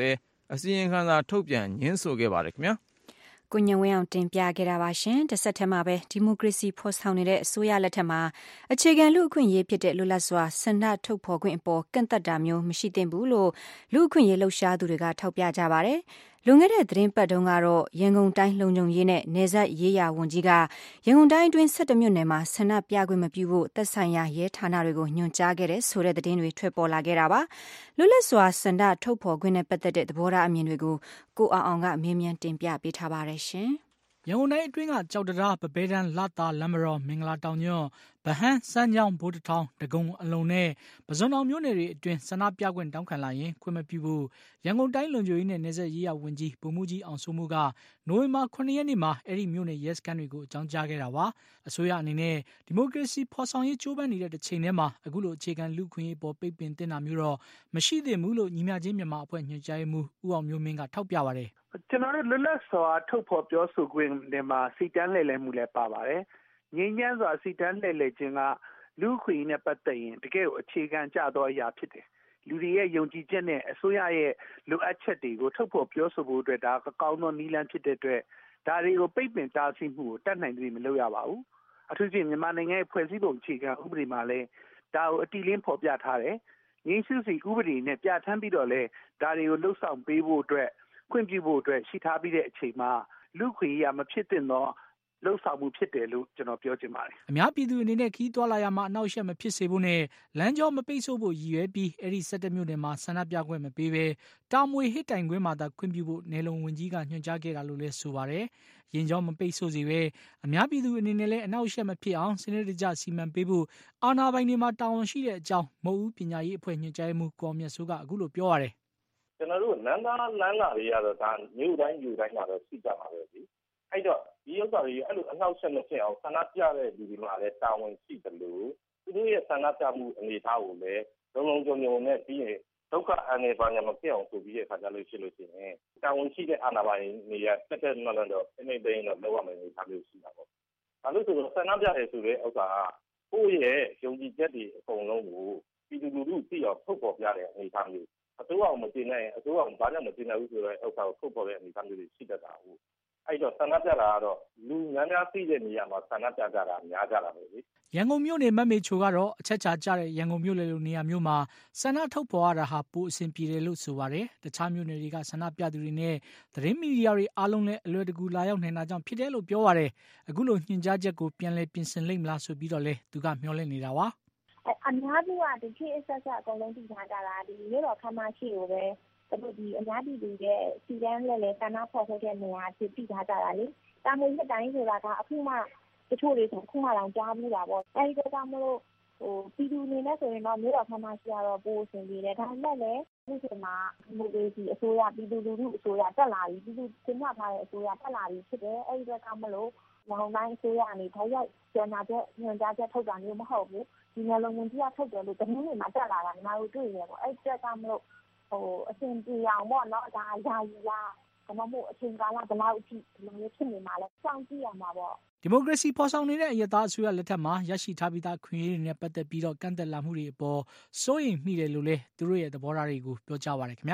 အစီရင်ခံစာထုတ်ပြန်ညှင်းဆိုခဲ့ပါတယ်ခင်ဗျာကိုညံဝင်းအောင်တင်ပြခဲ့တာပါရှင်တစ်ဆက်တည်းမှာပဲဒီမိုကရေစီဖော်ဆောင်နေတဲ့အစိုးရလက်ထက်မှာအခြေခံလူ့အခွင့်အရေးဖြစ်တဲ့လွတ်လပ်စွာဆန္ဒထုတ်ဖော်ခွင့်အပေါ်ကန့်သတ်တာမျိုးမရှိသင့်ဘူးလို့လူ့အခွင့်အရေးလှုပ်ရှားသူတွေကထောက်ပြကြပါတယ်လွန်ခဲ့တဲ့သတင်းပတ်တုန်းကတော့ရန်ကုန်တိုင်းလုံခြုံရေးနဲ့နယ်စပ်ရေးရာဝန်ကြီးကရန်ကုန်တိုင်းအတွင်း၁၁မြို့နယ်မှာဆန္ဒပြခွင့်မပြုဖို့သက်ဆိုင်ရာရဲဌာနတွေကိုညွှန်ကြားခဲ့တဲ့ဆိုတဲ့သတင်းတွေထွက်ပေါ်လာခဲ့တာပါလွတ်လပ်စွာဆန္ဒထုတ်ဖော်ခွင့်နဲ့ပတ်သက်တဲ့သဘောထားအမြင်တွေကိုကိုအောင်အောင်ကမေးမြန်းတင်ပြပေးထားပါတယ်ရှင်ရန်ကုန်တိုင်းအတွင်းကကြောက်တရားပပဲတန်းလာတာလမ်းမတော်မင်္ဂလာတောင်ညွန့်ဗဟန်းစမ်းချောင်းဘိုးတထောင်ဒဂုံအလုံးနဲ့ပဇွန်အောင်မြို့နယ်တွေအတွင်းဆန္ဒပြခွင့်တောင်းခံလာရင်ခွင့်မပြုဖို့ရန်ကုန်တိုင်းလုံခြုံရေးနဲ့နယ်စပ်ရေးရာဝန်ကြီးဗိုလ်မှူးကြီးအောင်စိုးမိုးကနိုဝင်ဘာခုနှစ်ရက်နေ့မှာအဲ့ဒီမြို့နယ်ရဲစခန်းတွေကိုအကြောင်းကြားခဲ့တာပါအစိုးရအနေနဲ့ဒီမိုကရေစီဖော်ဆောင်ရေးကြိုးပမ်းနေတဲ့တစ်ချိန်တည်းမှာအခုလိုအခြေခံလူ့ခွင့်ရေးပေါ်ပိတ်ပင်တင်တာမျိုးတော့မရှိသင့်ဘူးလို့ညီမျှချင်းမြန်မာအဖွဲ့ညွှန်ကြားရေးမှူးဦးအောင်မျိုးမင်းကထောက်ပြပါတယ်ကျွန်တော်တို့လွတ်လပ်စွာထုတ်ဖော်ပြောဆိုခွင့်တွေမှာစီတန်းလှည့်လည်မှုလည်းပါပါတယ်ငြိမ်းချမ်းစွာစီတန်းလှည့်လည်ခြင်းကလူ့ခွင့်နဲ့ပတ်သက်ရင်တကယ်ကိုအခြေခံကျသောအရာဖြစ်တယ်လူတွေရဲ့ယုံကြည်ချက်နဲ့အစိုးရရဲ့လိုအပ်ချက်တွေကိုထုတ်ဖော်ပြောဆိုဖို့အတွက်ဒါကကောင်းသောနည်းလမ်းဖြစ်တဲ့အတွက်ဒါတွေကိုပိတ်ပင်တားဆီးမှုကိုတတ်နိုင်သေးမလို့ရပါဘူးအထူးသဖြင့်မြန်မာနိုင်ငံရဲ့ဖွဲ့စည်းပုံအခြေခံဥပဒေမှာလည်းဒါကိုအတိအလင်းဖော်ပြထားတယ်ငြိမ်းစုစီဥပဒေနဲ့ပြဋ္ဌာန်းပြီးတော့လည်းဒါတွေကိုလှုပ်ဆောင်ပေးဖို့အတွက်ခွင့်ပြုဖို့အတွက်ရှိထားပြီးတဲ့အချိန်မှာလူ့ခွင့်ရမဖြစ်တဲ့တော့လှုပ်ဆောင်မှုဖြစ်တယ်လို့ကျွန်တော်ပြောချင်ပါတယ်အများပြည်သူအနေနဲ့ခီးသွွာလာရမှာအနောက်ရှက်မဖြစ်စေဖို့နဲ့လမ်းကြောမပိတ်ဆို့ဖို့ရည်ရွယ်ပြီးအဲ့ဒီ၁၁မြို့နယ်မှာဆန္ဒပြခွင့်မပေးဘဲတာမွေဟစ်တိုင်ခွင့်မှာသာခွင့်ပြုဖို့နယ်လုံဝန်ကြီးကညွှန်ကြားခဲ့တာလို့လည်းဆိုပါတယ်ရင်ကြောမပိတ်ဆို့စေဘဲအများပြည်သူအနေနဲ့လည်းအနောက်ရှက်မဖြစ်အောင်စနစ်တကျစီမံပေးဖို့အာဏာပိုင်တွေမှာတာဝန်ရှိတဲ့အကြောင်းမဟုတ်ဘူးပညာရေးအဖွဲ့ညွှန်ကြားရေးမှူးကောမြတ်စိုးကအခုလိုပြောရတယ်ကျွန်တော်တို့လမ်းသားလမ်းလာတွေကတော့ဒါမြို့တိုင်းမြို့တိုင်းမှာတော့ရှိကြပါပဲဒီအဲ့တော့ဒီဥစ္စာတွေအဲ့လိုအနောက်ဆက်မဖြစ်အောင်ဆန္ဒပြတဲ့လူတွေမှာလည်းတာဝန်ရှိတယ်လို့သူတို့ရဲ့ဆန္ဒပြမှုအနေအထားကိုလည်းလုံးလုံးကြုံကြုံနဲ့ပြီးရင်ဒုက္ခအန္တရာယ်ဘာညာမဖြစ်အောင်ဆိုပြီးတဲ့အခါကျလို့ရှိလို့ရှိရင်တာဝန်ရှိတဲ့အာဏာပိုင်တွေရတက်တက်နော်တော့အနေနဲ့တော့လောက်ရမယ်အနေအထားမျိုးရှိတာပေါ့ဒါလို့ဆိုတော့ဆန္ဒပြတယ်ဆိုတဲ့ဥစ္စာကကိုယ့်ရဲ့ယုံကြည်ချက်တွေအကုန်လုံးကိုပြည်သူလူထုသိအောင်ထုတ်ဖော်ပြတဲ့အနေအထားမျိုးအစိုးရအောင်မတင်နိုင်အစိုးရအောင်ဘာကြောင့်မတင်နိုင်ဘူးဆိုတော့ဥစ္စာကိုထုတ်ဖော်တဲ့အနေအထားမျိုးတွေရှိတတ်တာဟုတ်အဲ့တော့ဆန္ဒပြတာကတော့လူများများသိတဲ့နေရာမှာဆန္ဒပြကြတာများကြတာပဲလေရန်ကုန်မြို့နယ်မမေချိုကတော့အချက်ချာကြတဲ့ရန်ကုန်မြို့လေလိုနေရာမျိုးမှာဆန္ဒထုတ်ဖော်ရတာဟာပိုအဆင်ပြေတယ်လို့ဆိုပါတယ်တခြားမြို့နယ်တွေကဆန္ဒပြသူတွေနဲ့သတင်းမီဒီယာတွေအားလုံးလည်းအလွယ်တကူလာရောက်နေတာကြောင့်ဖြစ်တယ်လို့ပြောပါတယ်အခုလိုညွှန်ကြားချက်ကိုပြန်လည်ပြင်ဆင်လိမ့်မလားဆိုပြီးတော့လဲသူကမျှော်လင့်နေတာပါအများစုကဒီခေတ်အဆက်ဆက်အကုန်လုံးသိထားကြတာဒီမြို့တော်ခမ်းမရှိကိုပဲသူတို့ဒီအများပြည်သူရဲ့စီတန်းလဲလဲဆန္ဒဖော်ထုတ်တဲ့နေရာဖြစ်သိထားကြတာလေတာမွေဟစ်တိုင်းဆိုတာကအခုမှတချို့တွေဆိုခုမှတောင်ကြားဘူးတာပေါ့အဲဒီတော့ကြောင့်မလို့ဟိုပြည်သူအနေနဲ့ဆိုရင်တော့မြို့တော်ခမ်းမရှိကတော့ပိုးအဆင်ပြေတယ်ဒါပေမဲ့လည်းဒီချိန်မှာဒီမိုကရေစီအစိုးရပြည်သူလူထုအစိုးရတက်လာပြီးပြည်သူကျင်းပထားတဲ့အစိုးရတက်လာပြီးဖြစ်တယ်အဲဒီတော့ကြောင့်မလို့ရန်ကုန်တိုင်းအစိုးရအနေနဲ့ရောက်ကျန်တာတဲ့ညွှန်ကြားချက်ထုတ်တာမျိုးမဟုတ်ဘူးဒီနယ်လုံဝန်ကြီးကထုတ်တယ်လို့တမင်းတွေမှာတက်လာတာညီမတို့တွေ့ရပေါ့အဲဒီတော့ကြောင့်မလို့ဟိုအဆင်ပြေအောင်ပေါ့နော်ဒါယာယီလားဒါမှမဟုတ်အချိန်ကာလဘယ်လောက်အထိဒီလိုမျိုးဖြစ်နေမှာလဲစောင့်ကြည့်ရမှာပေါ့ဒီမိုကရေစီဖော်ဆောင်နေတဲ့အရသာအစိုးရလက်ထက်မှာရရှိထားပြီးသားခွင့်ရေးတွေနဲ့ပတ်သက်ပြီးတော့ကန့်သက်လာမှုတွေအပေါ်စိုးရိမ်မိတယ်လို့လည်းသူတို့ရဲ့သဘောထားတွေကိုပြောကြားပါရခင်ဗျာ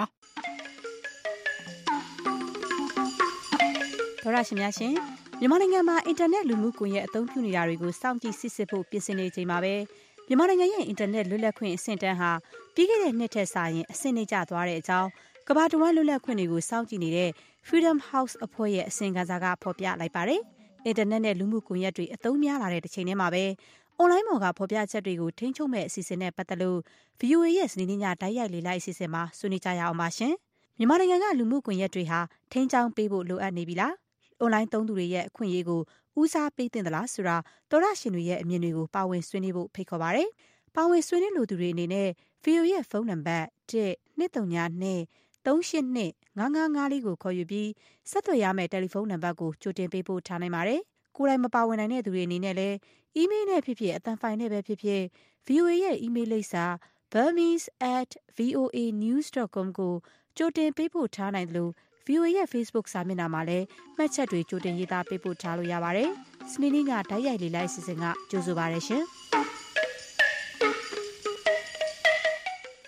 ဒေါရရှင်များရှင်မြန်မာနိုင်ငံမှာအင်တာနက်လူမှုကွန်ရက်အသုံးပြုနေတာတွေကိုစောင့်ကြည့်စစ်ဆေးဖို့ပြင်ဆင်နေချိန်မှာပဲမြန်မာနိုင်ငံရဲ့အင်တာနက်လွတ်လပ်ခွင့်အဆင့်တန်းဟာပြီးခဲ့တဲ့နှစ်ထက်စာရင်အဆင့်နှိမ့်ကျသွားတဲ့အကြောင်းကမ္ဘာတဝန်းလွတ်လပ်ခွင့်တွေကိုစောင့်ကြည့်နေတဲ့ Freedom House အဖွဲ့ရဲ့အစီရင်ခံစာကဖော်ပြလိုက်ပါတယ်။အင်တာနက်နဲ့လူမှုကွန်ရက်တွေအသုံးများလာတဲ့တစ်ချိန်တည်းမှာပဲအွန်လိုင်းပေါ်ကဖော်ပြချက်တွေကိုထိန်းချုပ်မဲ့အစီအစဉ်နဲ့ပတ်သက်လို့ ဗွီအိုအေ ရဲ့စနေနေ့ညတိုက်ရိုက်လေ့လာအစီအစဉ်မှာဆွေးနွေးကြရအောင်ပါရှင်။မြန်မာနိုင်ငံကလူမှုကွန်ရက်တွေဟာထိန်းချောင်းပေးဖို့လိုအပ်နေပြီလား။အွန်လိုင်းသုံးသူတွေရဲ့အခွင့်အရေးကိုဦးစားပေးသင့်သလားဆိုတာသောရရှင်တွေရဲ့အမြင်တွေကိုပါဝင်ဆွေးနွေးဖို့ဖိတ်ခေါ်ပါရစေ။ပါဝင်ဆွေးနွေးလိုသူတွေအနေနဲ့ ဗွီအိုအေ ရဲ့ဖုန်းနံပါတ် one two three twoသုံးရှစ်နှစ်ငါးငါးငါးလေးကိုခေါ်ယူပြီးဆက်သွယ်ရမယ့်တယ်လီဖုန်းနံပါတ်ကိုကြိုတင်ပေးပို့ထားနိုင်ပါတယ်။ကိုယ်တိုင်မပါဝင်နိုင်တဲ့သူတွေအနေနဲ့လည်းအီးမေးလ်နဲ့ဖြစ်ဖြစ်အသံဖိုင်နဲ့ပဲဖြစ်ဖြစ် ဗွီအိုအေ ရဲ့အီးမေးလ်လိပ်စာ burmese at voa news dot com ကိုကြိုတင်ပေးပို့ထားနိုင်တယ်လို့ ဗွီအိုအေ ရဲ့ Facebook စာမျက်နှာမှာလည်းမှတ်ချက်တွေကြိုတင်ရေးသားပေးပို့ထားလို့ရပါတယ်။စနေနေ့ကတိုက်ရိုက်လေ့လာအစီအစဉ်ကကြိုဆိုပါရရှင်။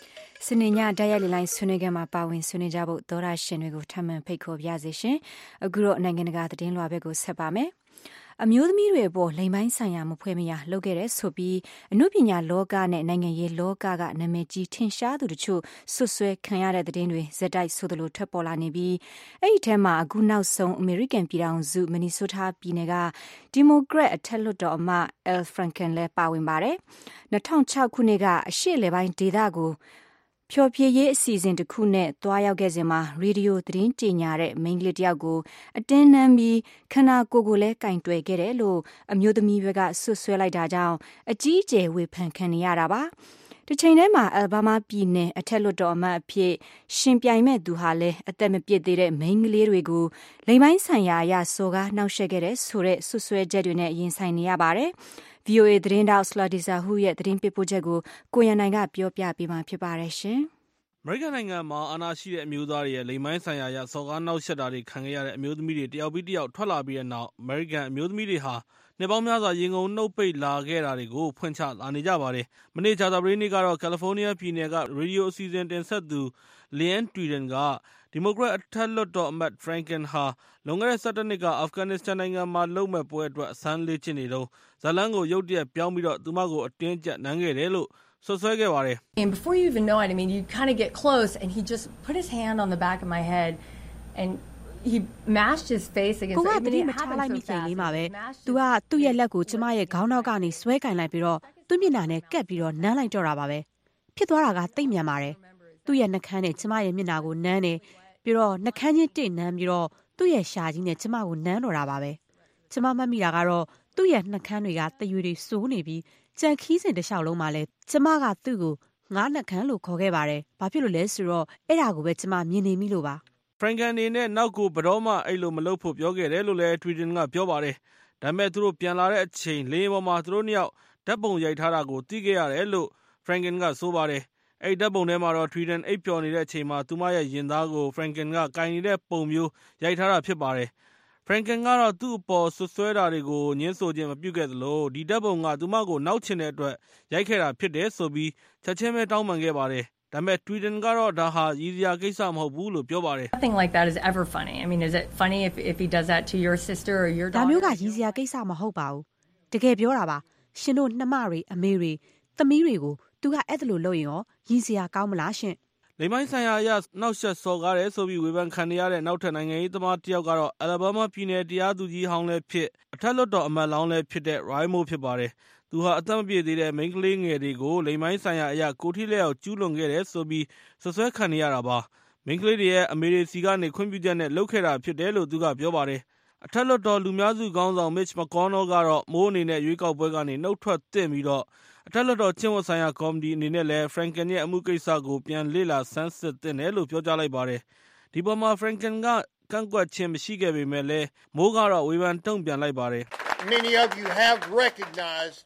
စနေညတိုက်ရိုက်လိုင်းဆွေးနွေးခန်းမှာပါဝင်ဆွေးနွေးကြဖို့သောရရှင်တွေကိုထပ်မံဖိတ်ခေါ်ပြစေရှင်အခုတော့နိုင်ငံတကာသတင်းလွှာဘက်ကိုဆက်ပါမယ်အမျိုးသမီးတွေအပေါ်လိမ်ပိုင်းဆိုင်ရာမဖွဲ့မရလုပ်ခဲ့တဲ့ဆိုပြီးအမှုပညာလောကနဲ့နိုင်ငံရေးလောကကနာမည်ကြီးထင်ရှားသူတို့ချို့ဆွဆွဲခံရတဲ့သတင်းတွေဇက်တိုက်ဆိုသလိုထွက်ပေါ်လာနေပြီးအဲ့ဒီထဲမှာအခုနောက်ဆုံးအမေရိကန်ပြည်ထောင်စုမင်နီဆိုးတားပြည်နယ်ကဒီမိုကရက်အထက်လွှတ်တော်အမတ်အယ်ဖရန်ကန်လည်းပါဝင်ပါတယ်၂၀၀၆ခုနှစ်ကအရှေ့အလယ်ပိုင်းဒေသကိုဖျော်ဖြေရေးအစီအစဉ်တစ်ခုနဲ့တွားရောက်ခဲ့စဉ်မှာရေဒီယိုသတင်းကြေညာတဲ့မိန်းကလေးတစ်ယောက်ကိုအတင်းနှမ်းပြီးခန္ဓာကိုယ်ကိုလည်းကင်တွယ်ခဲ့တယ်လို့အမျိုးသမီးဘက်ကဆွဆွဲလိုက်တာကြောင့်အကြီးအကျယ်ဝေဖန်ခံနေရတာပါတစ်ချိန်တည်းမှာအယ်ဘားမားပြည်နယ်အထက်လွှတ်တော်အမတ်အဖြစ်ရှင်ပြိုင်မဲ့သူဟာလည်းအသက်မပြည့်သေးတဲ့မိန်းကလေးတွေကိုလိမ်ပိုင်းဆိုင်ရာအရစော်ကားနှောက်ယှက်ခဲ့တဲ့ဆိုတဲ့ဆွဆွဲချက်တွေနဲ့ရင်ဆိုင်နေရပါတယ်ဗီအိုအေသတင်းတောက်စလာဒီဇာဟူရဲ့သတင်းပေးပို့ချက်ကိုကိုရန်နိုင်ကပြောပြပေးမှာဖြစ်ပါတယ်ရှင်။အမေရိကန်နိုင်ငံမှာအာဏာရှိတဲ့အမျိုးသားတွေရဲ့လိမ်ပိုင်းဆိုင်ရာအရစော်ကားနှောက်ယှက်တာတွေခံခဲ့ရတဲ့အမျိုးသမီးတွေတယောက်ပြီးတယောက်ထွက်လာပြီးတဲ့နောက်အမေရိကန်အမျိုးသမီးတွေဟာနှစ်ပေါင်းများစွာရင်ကုန်နှုတ်ပိတ်လာခဲ့တာတွေကိုဖွင့်ချလာနေကြပါတယ်။မနေ့ကြာသပတေးနေ့ကတော့ကယ်လီဖိုးနီးယားပြည်နယ်ကရေဒီယိုအစီအစဉ်တင်ဆက်သူ Leanne Tweeden ကဒီမိုကရက်အထက်လွှတ်တော်အမတ် Franken ဟာလွန်ခဲ့တဲ့၁၁နှစ်ကအာဖဂန်နစ္စတန်နိုင်ငံမှာလုပ်မဲ့ပွဲအတွက်အစမ်းလေ့ကျင့်နေတုန်းဇာတ်လမ်းကိုရုတ်တရက်ပြောင်းပြီးတော့သူမကိုအတင်းကျပ်နမ်းခဲ့တယ်လို့ဆွဆွဲခဲ့ပါတယ်။ And before you even know it, I mean, you kind of get close, and he just put his hand on the back of my head, and he mashed his face against. ကိုကတတိမချလိုက်မိချိန်လေးမှာပဲ။ तू ကသူ့ရဲ့လက်ကိုကျမရဲ့ခေါင်းနောက်ကနေဆွဲကင်လိုက်ပြီးတော့သူ့မျက်နှာနဲ့ကပ်ပြီးတော့နမ်းလိုက်တော့တာပါပဲ။ဖြစ်သွားတာကသိပ်မြန်ပါတယ်။သူ့ရဲ့နှာခမ်းနဲ့ကျမရဲ့မျက်နှာကိုနမ်းတယ်ပြီးတော့နှာခမ်းချင်းတိတ်နမ်းပြီးတော့သူ့ရဲ့ရှာကြီးနဲ့ကျမကိုနမ်းတော့တာပါပဲ။ကျမမှတ်မိတာကတော့သူ့ရဲ့နှာခမ်းတွေကတရွေတွေစိုးနေပြီးကြံခီးစဉ်တစ်လျှောက်လုံးမှာလဲကျမကသူ့ကိုငါးနှာခမ်းလို့ခေါ်ခဲ့ပါတယ်။ဘာဖြစ်လို့လဲဆိုတော့အဲ့ဒါကိုပဲကျမမြင်နေမိလို့ပါ။ Franken အနေနဲ့နောက်ကိုဘတော်မှအဲ့လိုမလုပ်ဖို့ပြောခဲ့တယ်လို့လည်း Tweeden ကပြောပါတယ်။ဒါပေမဲ့သူတို့ပြန်လာတဲ့အချိန်လေယာဉ်ပေါ်မှာသူတို့နှစ်ယောက်ဓာတ်ပုံရိုက်ထားတာကိုသိခဲ့ရတယ်လို့ Franken ကဆိုပါတယ်။အဲ့ဓာတ်ပုံထဲမှာတော့ Tweeden အိပ်ပျော်နေတဲ့အချိန်မှာသူမရဲ့ရင်သားကို Franken ကကင်နေတဲ့ပုံမျိုးရိုက်ထားတာဖြစ်ပါတယ်။ Franken ကတော့သူ့အပေါ်ဆွဆွဲတာတွေကိုညှင်းဆိုခြင်းမပြုခဲ့သလိုဒီဓာတ်ပုံကသူမကိုနောက်ချင်တဲ့အတွက်ရိုက်ခဲ့တာဖြစ်တယ်ဆိုပြီးချက်ချင်းပဲတောင်းပန်ခဲ့ပါတယ်။ဒါပေမဲ့ Tweeden ကတော့ဒါဟာရည်စရာကိစ္စမဟုတ်ဘူးလို့ပြောပါတယ်။ Nothing like that is ever funny. I mean, is it funny if if he does that to your sister or your daughter? ဒါမျိုးကရည်စရာကိစ္စမဟုတ်ပါဘူး။တကယ်ပြောတာပါ။ရှင်တို့နှမတွေအမေတွေသမီးတွေကိုသူကအဲ့ဒါလိုလုပ်ရင်ရောရည်စရာကောင်းမလားရှင်။လိမ်ပိုင်းဆိုင်ရာအရနှောက်ယှက်စော်ကားတယ်ဆိုပြီးဝေဖန်ခံနေရတဲ့နောက်ထပ်နိုင်ငံရေးသမားတစ်ယောက်ကတော့အယ်လ်ဘားမားပြည်နယ်တရားသူကြီးဟောင်းလည်းဖြစ်အထက်လွှတ်တော်အမတ်လောင်းလည်းဖြစ်တဲ့ Roy Moore ဖြစ်ပါတယ်။သူဟာအသက်မပြည့်သေးတဲ့မိန်းကလေးငယ်တွေကိုလိမ်ပိုင်းဆိုင်ရာအရကိုထိလက်ရောက်ကျူးလွန်ခဲ့တယ်ဆိုပြီးဆွဆွဲခံနေရတာပါ။မိန်းကလေးတွေရဲ့အမေရိစီကနေခွင့်ပြုချက်နဲ့လုပ်ခဲ့တာဖြစ်တယ်လို့သူကပြောပါတယ်။အထက်လွှတ်တော်လူများစုခေါင်းဆောင် Mitch McConnell ကတော့မိုးအနေနဲ့ရွေးကောက်ပွဲကနေနှုတ်ထွက်သင့်ပြီးတော့အထက်လွှတ်တော်ကျင့်ဝတ်ဆိုင်ရာကော်မတီအနေနဲ့လည်း Franken ရဲ့အမှုကိစ္စကိုပြန်လေ့လာဆန်းစစ်သင့်တယ်လို့ပြောကြားလိုက်ပါတယ်။ဒီပေါ်မှာ Franken ကကန့်ကွက်ခြင်းမရှိခဲ့ပေမဲ့လည်းမိုးကတော့ဝေဖန်တုံ့ပြန်လိုက်ပါတယ်။ Many of you have recognized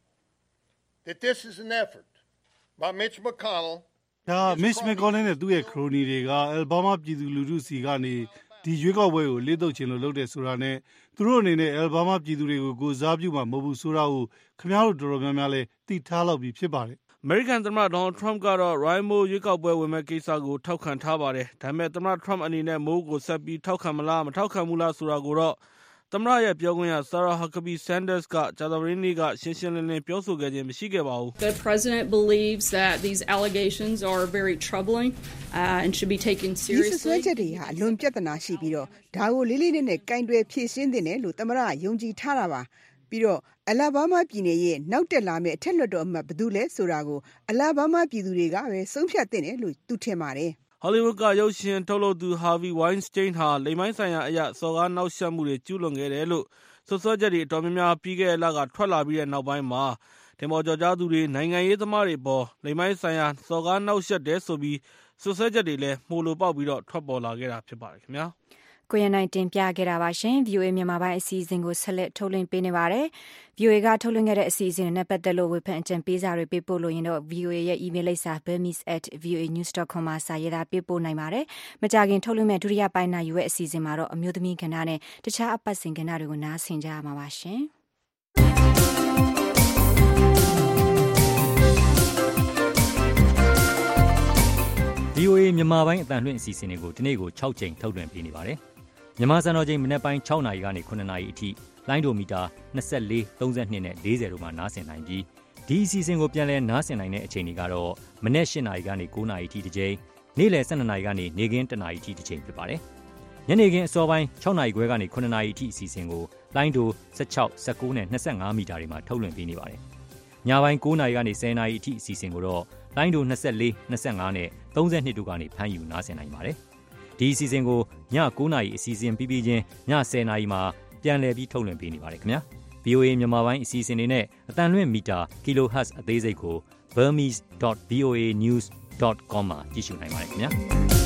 that this is an effort by Mitch McConnell ဒါ Mitch McConnell နဲ့သူ့ရဲ့ခရိုနီတွေကအယ်လ်ဘားမားပြည်သူလူထုစီကနေဒီရွေးကောက်ပွဲကိုလေ့ထုတ်ခြင်းလို့လုပ်တယ်ဆိုတာနဲ့သူတို့အနေနဲ့အယ်လ်ဘားမားပြည်သူတွေကိုကိုစားပြုမှာမဟုတ်ဘူးဆိုတာကိုခင်ဗျားတို့တော်တော်များများလဲသိထားလောက်ပြီးဖြစ်ပါတယ်။ American သမ္မတ Donald Trump ကတော့ Roy Moore ရွေးကောက်ပွဲဝင်မဲ့ကိစ္စကိုထောက်ခံထားပါတယ်။ဒါပေမဲ့သမ္မတ Trump အနေနဲ့ Moore ကိုဆက်ပြီးထောက်ခံမလားမထောက်ခံဘူးလားဆိုတာကိုတော့သမ္မတရဲ့ပြောခွင့်ရ Sarah Huckabee Sanders ကကြာသပတေးနေ့ကရှင်းရှင်းလင်းလင်းပြောဆိုခဲ့ခြင်းမရှိခဲ့ပါဘူး။ The president believes that these allegations are very troubling uh, and should be taken seriously. ဒီဆွဆွဲချက်တွေဟာအလွန်ပြဿနာရှိပြီးတော့ဒါကိုလေးလေးနက်နက်ကင်တွယ်ဖြေရှင်းသင့်တယ်လို့သမ္မတကယုံကြည်ထားတာပါ။ပြီးတော့အလာဘားမားပြည်နယ်ရဲ့နောက်တက်လာမယ့်အထက်လွှတ်တော်အမတ်ဘယ်သူလဲဆိုတာကိုအလာဘားမားပြည်သူတွေကပဲဆုံးဖြတ်သင့်တယ်လို့သူထင်ပါတယ်။ Hollywood ကရုပ်ရှင်ထုတ်လုပ်သူ Harvey Weinstein ဟာလိမ်ပိုင်းဆိုင်ရာအရစော်ကားနှောက်ယှက်မှုတွေကျူးလွန်ခဲ့တယ်လို့ဆွဆွဲချက်တွေအတော်များများပြီးခဲ့တဲ့လကထွက်လာပြီးတဲ့နောက်ပိုင်းမှာတင်ပေါ်ကျော်ကြားသူတွေနိုင်ငံရေးသမားတွေပေါ်လိမ်ပိုင်းဆိုင်ရာစော်ကားနှောက်ယှက်တယ်ဆိုပြီးဆွဆွဲချက်တွေလည်းမှိုလိုပေါက်ပြီးတော့ထွက်ပေါ်လာခဲ့တာဖြစ်ပါတယ်ခင်ဗျာ။ကိုရန်နိုင်တင်ပြခဲ့တာပါရှင် ဗီအိုအေ မြန်မာပိုင်းအစီအစဉ်ကိုဆက်လက်ထုတ်လွှင့်ပေးနေပါတယ် ဗီအိုအေ ကထုတ်လွှင့်ခဲ့တဲ့အစီအစဉ်နဲ့ပတ်သက်လို့ဝေဖန်အကြံပေးစာတွေပေးပို့လို့ရင်တော့ ဗီအိုအေ ရဲ့ email လိပ်စာ burmese at voanews dot com မှာစာရေးသားပေးပို့နိုင်ပါတယ်မကြခင်ထုတ်လွှင့်မဲ့ဒုတိယပိုင်းနာယူရဲ့အစီအစဉ်မှာတော့အမျိုးသမီးကဏ္ဍနဲ့တခြားအပတ်စဉ်ကဏ္ဍတွေကိုနားဆင်ကြရမှာပါရှင်ဗီ အို အေ မြန်မာပိုင်းအသံလွှင့်အစီအစဉ်တွေကိုဒီနေ့ကို၆ကြိမ်ထုတ်လွှင့်ပေးနေပါတယ်။မြန်မာစံတော်ချိန်မနက်ပိုင်း၆နာရီကနေ၇နာရီအထိလိုင်းဒိုမီတာ၂၄ ၃၂နဲ့၄၀တို့မှာနားဆင်နိုင်ပြီးဒီအစီအစဉ်ကိုပြန်လည်နားဆင်နိုင်တဲ့အချိန်တွေကတော့မနက်၈နာရီကနေ၉နာရီအထိတစ်ကြိမ်နေ့လယ်၁၂နာရီကနေနေ့ခင်း၁နာရီအထိတစ်ကြိမ်ဖြစ်ပါတယ်။ညနေခင်းအစောပိုင်း၆နာရီခွဲကနေ၇နာရီအထိအစီအစဉ်ကိုလိုင်းဒို၁၆ ၁၉နဲ့၂၅မီတာတွေမှာထုတ်လွှင့်ပေးနေပါတယ်။ညပိုင်း၉နာရီကနေ၁၀နာရီအထိအစီအစဉ်ကိုတော့လိုင်းဒို၂၄ ၂၅နဲ့၃၂တို့ကနေဖမ်းယူနားဆင်နိုင်ပါတယ်။ဒီအစီအစဉ်ကိုည၉နာရီအစီအစဉ်ပြီးပြီးချင်းည၁၀နာရီမှာပြန်လည်ပြီးထုတ်လွှင့်ပေးနေပါတယ်ခင်ဗျာ။ဗီ အို အေ မြန်မာပိုင်းအစီအစဉ်တွေနဲ့အတန်လွှင့်မီတာ kilohertz အသေးစိတ်ကို burmese dot v o a news dot com မှာကြည့်ရှုနိုင်ပါတယ်ခင်ဗျာ။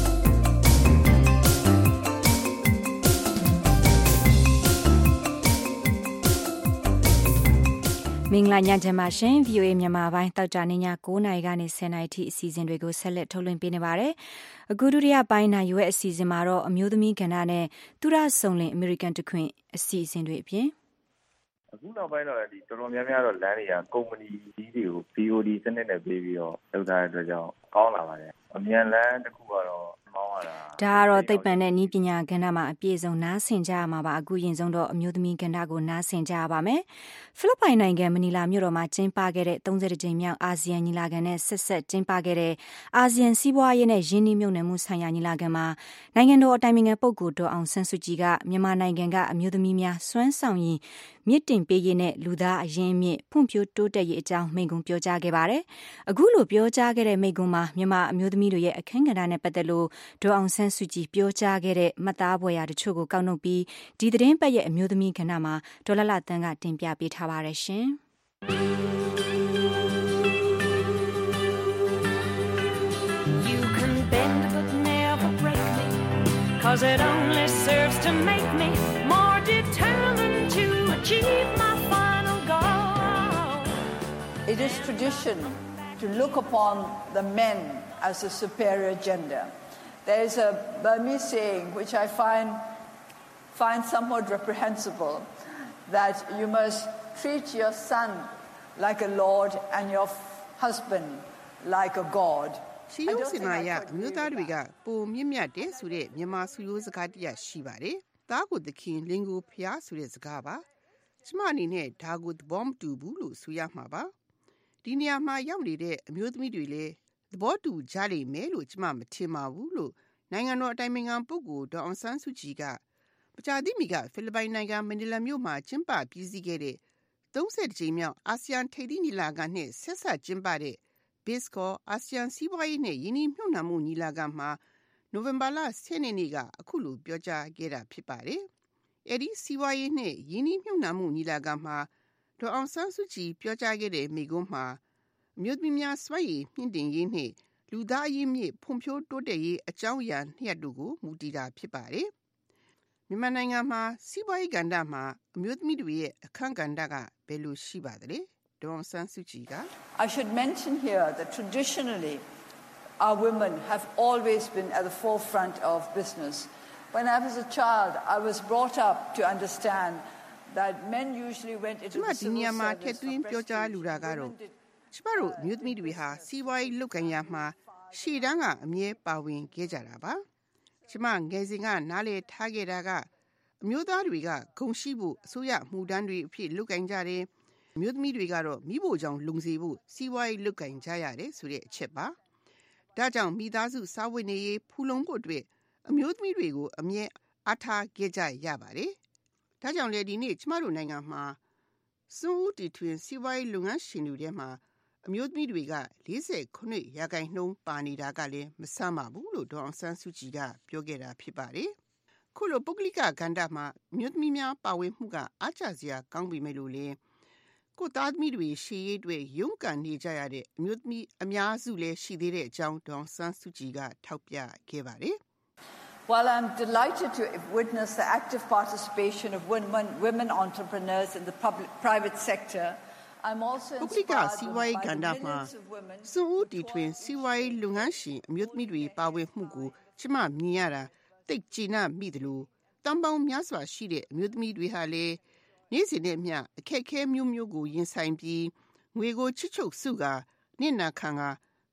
မင်္ဂလာညချမ်းပါရှင် ဗီ အို အေ မြန်မာပိုင်းတောက်ကြနေည၉နာရီကနေ၁၀နာရီထိအစီအစဉ်တွေကိုဆက်လက်ထုတ်လွှင့်ပေးနေပါတယ်။အခုဒုတိယပိုင်းနာယူရဲ့အစီအစဉ်မှာတော့အမျိုးသမီးကဏ္ဍနဲ့သူရဆုံလင်အမေရိကန်တခွင်အစီအစဉ်တွေအပြင်အခုနောက်ပိုင်းတော့ဒီတော်တော်များများတော့လမ်းတွေကကုမ္ပဏီကြီးတွေကို ဗီ အို ဒီ စနစ်နဲ့ပေးပြီးတော့လုပ်ထားတဲ့အတွက်ကြောင့်ကောင်းလာပါတယ်။အမြန်လမ်းတစ်ခုကတော့မောင်းရတာဒါကတော့သိပ္ပံနဲ့နည်းပညာကဏ္ဍမှာအပြည့်စုံနားဆင်ကြရမှာပါအခုရင်ဆုံးတော့အမျိုးသမီးကဏ္ဍကိုနားဆင်ကြရပါမယ်ဖိလစ်ပိုင်နိုင်ငံမနီလာမြို့တော်မှာကျင်းပခဲ့တဲ့၃၁ကြိမ်မြောက်အာဆီယံညီလာခံနဲ့ဆက်ဆက်ကျင်းပခဲ့တဲ့အာဆီယံစီးပွားရေးနဲ့ရင်းနှီးမြှုပ်နှံမှုဆိုင်ရာညီလာခံမှာနိုင်ငံတော်အတိုင်ပင်ခံပုဂ္ဂိုလ်ဒေါ်အောင်ဆန်းစုကြည်ကမြန်မာနိုင်ငံကအမျိုးသမီးများစွမ်းဆောင်ရည်မြင့်တင်ပေးရေးနဲ့လူသားအရင်းအမြစ်ဖွံ့ဖြိုးတိုးတက်ရေးအကြောင်းမိန့်ခွန်းပြောကြားခဲ့ပါတယ်အခုလိုပြောကြားခဲ့တဲ့မိန့်ခွန်းမှာမြန်မာအမျိုးသမီးတွေရဲ့အခန်းကဏ္ဍနဲ့ပတ်သက်လို့ဒေါ်အောင်ဆန်းစုကြည်ပြောကြားခဲ့တဲ့မှတ်သားဖွယ်ရာတချို့ကိုကောက်နှုတ်ပြီးဒီသတင်းပတ်ရဲ့အမျိုးသမီးကဏ္ဍမှာဒေါ်လလတန်းကတင်ပြပေးထားပါတယ်ရှင် You can bend but never break me Cause it only serves to make me more determined to achieve my final goal It is tradition to look upon the men as a superior gender There is a Burmese saying which I find find somewhat reprehensible that you must treat your son like a lord and your husband like a god. ရှီယိုစင်နာရအမျိုးသားတွေကပုံမြင့်မြတ်တဲ့ဆိုတဲ့မြန်မာစုရိုးစကားတရားရှိပါတယ်။သားကိုသခင်လင်ကိုဖျားဆိုတဲ့စကားပါ။ကျမအနေနဲ့ဒါကိုသဘောမတူဘူးလို့ဆိုရမှာပါ။ဒီနေရာမှာရောက်နေတဲ့အမျိုးသမီးတွေလည်းသဘောတူကြလိမ့်မယ်လို့ကျမမထင်ပါဘူးလို့နိုင်ငံတော်အတိုင်ပင်ခံပုဂ္ဂိုလ်ဒေါ်အောင်ဆန်းစုကြည်ကမကြာသေးမီကဖိလစ်ပိုင်နိုင်ငံမနီလာမြို့မှာကျင်းပပြီးစီးခဲ့တဲ့၃၁ကြိမ်မြောက်အာဆီယံထိပ်သီးညီလာခံနဲ့ဆက်စပ်ကျင်းပတဲ့ B I S C အာဆီယံစီးပွားရေးနဲ့ယင်းနှိမ့်မြှုပ်နှံမှုညီလာခံမှာနိုဝင်ဘာလ၁၀ရက်နေ့ကအခုလိုပြောကြားခဲ့တာဖြစ်ပါတယ်။အဲဒီစီးပွားရေးနဲ့ယင်းနှိမ့်မြှုပ်နှံမှုညီလာခံမှာဒေါ်အောင်ဆန်းစုကြည်ပြောကြားခဲ့တဲ့မိန့်ခွန်းမှာအမျိုးသမီးများစွမ်းရည်မြင့်တင်ရေးနဲ့လူသားအရင်းမြစ်ဖွံ့ဖြိုးတိုးတက်ရေးအကြောင်းအရာနှစ်ရပ်တို့ကိုမူတည်တာဖြစ်ပါတယ်။မြန်မာနိုင်ငံမှာစီးပွားရေးကဏ္ဍမှာအမျိုးသမီးတွေရဲ့အခန်းကဏ္ဍကဘယ်လိုရှိပါသလဲ။ဒေါ်အောင်ဆန်းစုကြည်က I should mention here that traditionally our women have always been at the forefront of business. When I was a child, I was brought up to understand that men usually went into the civil service for prestige. ကျမတို့အမျိုးသမီးတွေဟာစီးပွားရေးလုပ်ကိုင်ရမှာရှေ့တန်းကအမြဲပါဝင်ခဲ့ကြတာပါကျမငယ်စဉ်ကနားလေထားခဲ့တာကအမျိုးသားတွေကဂုဏ်ရှိဖို့အစိုးရမှုတန်းတွေအဖြစ်လုပ်ကိုင်ကြတယ်အမျိုးသမီးတွေကတော့မိဖို့ကြောင့်လုံစီဖို့စီးပွားရေးလုပ်ကိုင်ကြရတယ်ဆိုတဲ့အချက်ပါဒါကြောင့်မိသားစုစားဝတ်နေရေးဖူလုံဖို့အတွက်အမျိုးသမီးတွေကိုအမြဲအားထားခဲ့ကြရပါတယ်ဒါကြောင့်လေဒီနေ့ကျမတို့နိုင်ငံမှာစွန့်ဦးတီထွင်စီးပွားရေးလုပ်ငန်းရှင်တွေထဲမှာအမျိုးသမီးတွေက၄၉ရာခိုင်နှုန်းပါနေတာကလည်းမဆန်းပါဘူးလို့ဒေါ်အောင်ဆန်းစုကြည်ကပြောခဲ့တာဖြစ်ပါတယ်။ခုလိုပုဂ္ဂလိကကဏ္ဍမှာအမျိုးသမီးများပါဝင်မှုကအားကျစရာကောင်းပြီမဲ့လို့လေကိုသားသမီးတွေရှေ့ရေးတွေရုန်းကန်နေကြရတဲ့အမျိုးသမီးအများစုလည်းရှိသေးတဲ့အကြောင်းဒေါ်အောင်ဆန်းစုကြည်ကထောက်ပြခဲ့ပါတယ်။ While I'm delighted to witness the active participation of women, women entrepreneurs in the public, private sector, I'm also inspired by the millions of women who are doingစီးပွားရေးလုပ်ငန်းရှင်အမျိုးသမီးတွေပါဝင်မှုကိုကျမမြင်ရတာတိတ်ကျေနပ်မိတယ်လို့တန်ပေါင်းများစွာရှိတဲ့အမျိုးသမီးတွေဟာလည်းနေ့စဉ်နဲ့မျှအခက်အခဲမျိုးမျိုးကိုရင်ဆိုင်ပြီးငွေကိုချစ်ချုပ်စုကနစ်နာခံက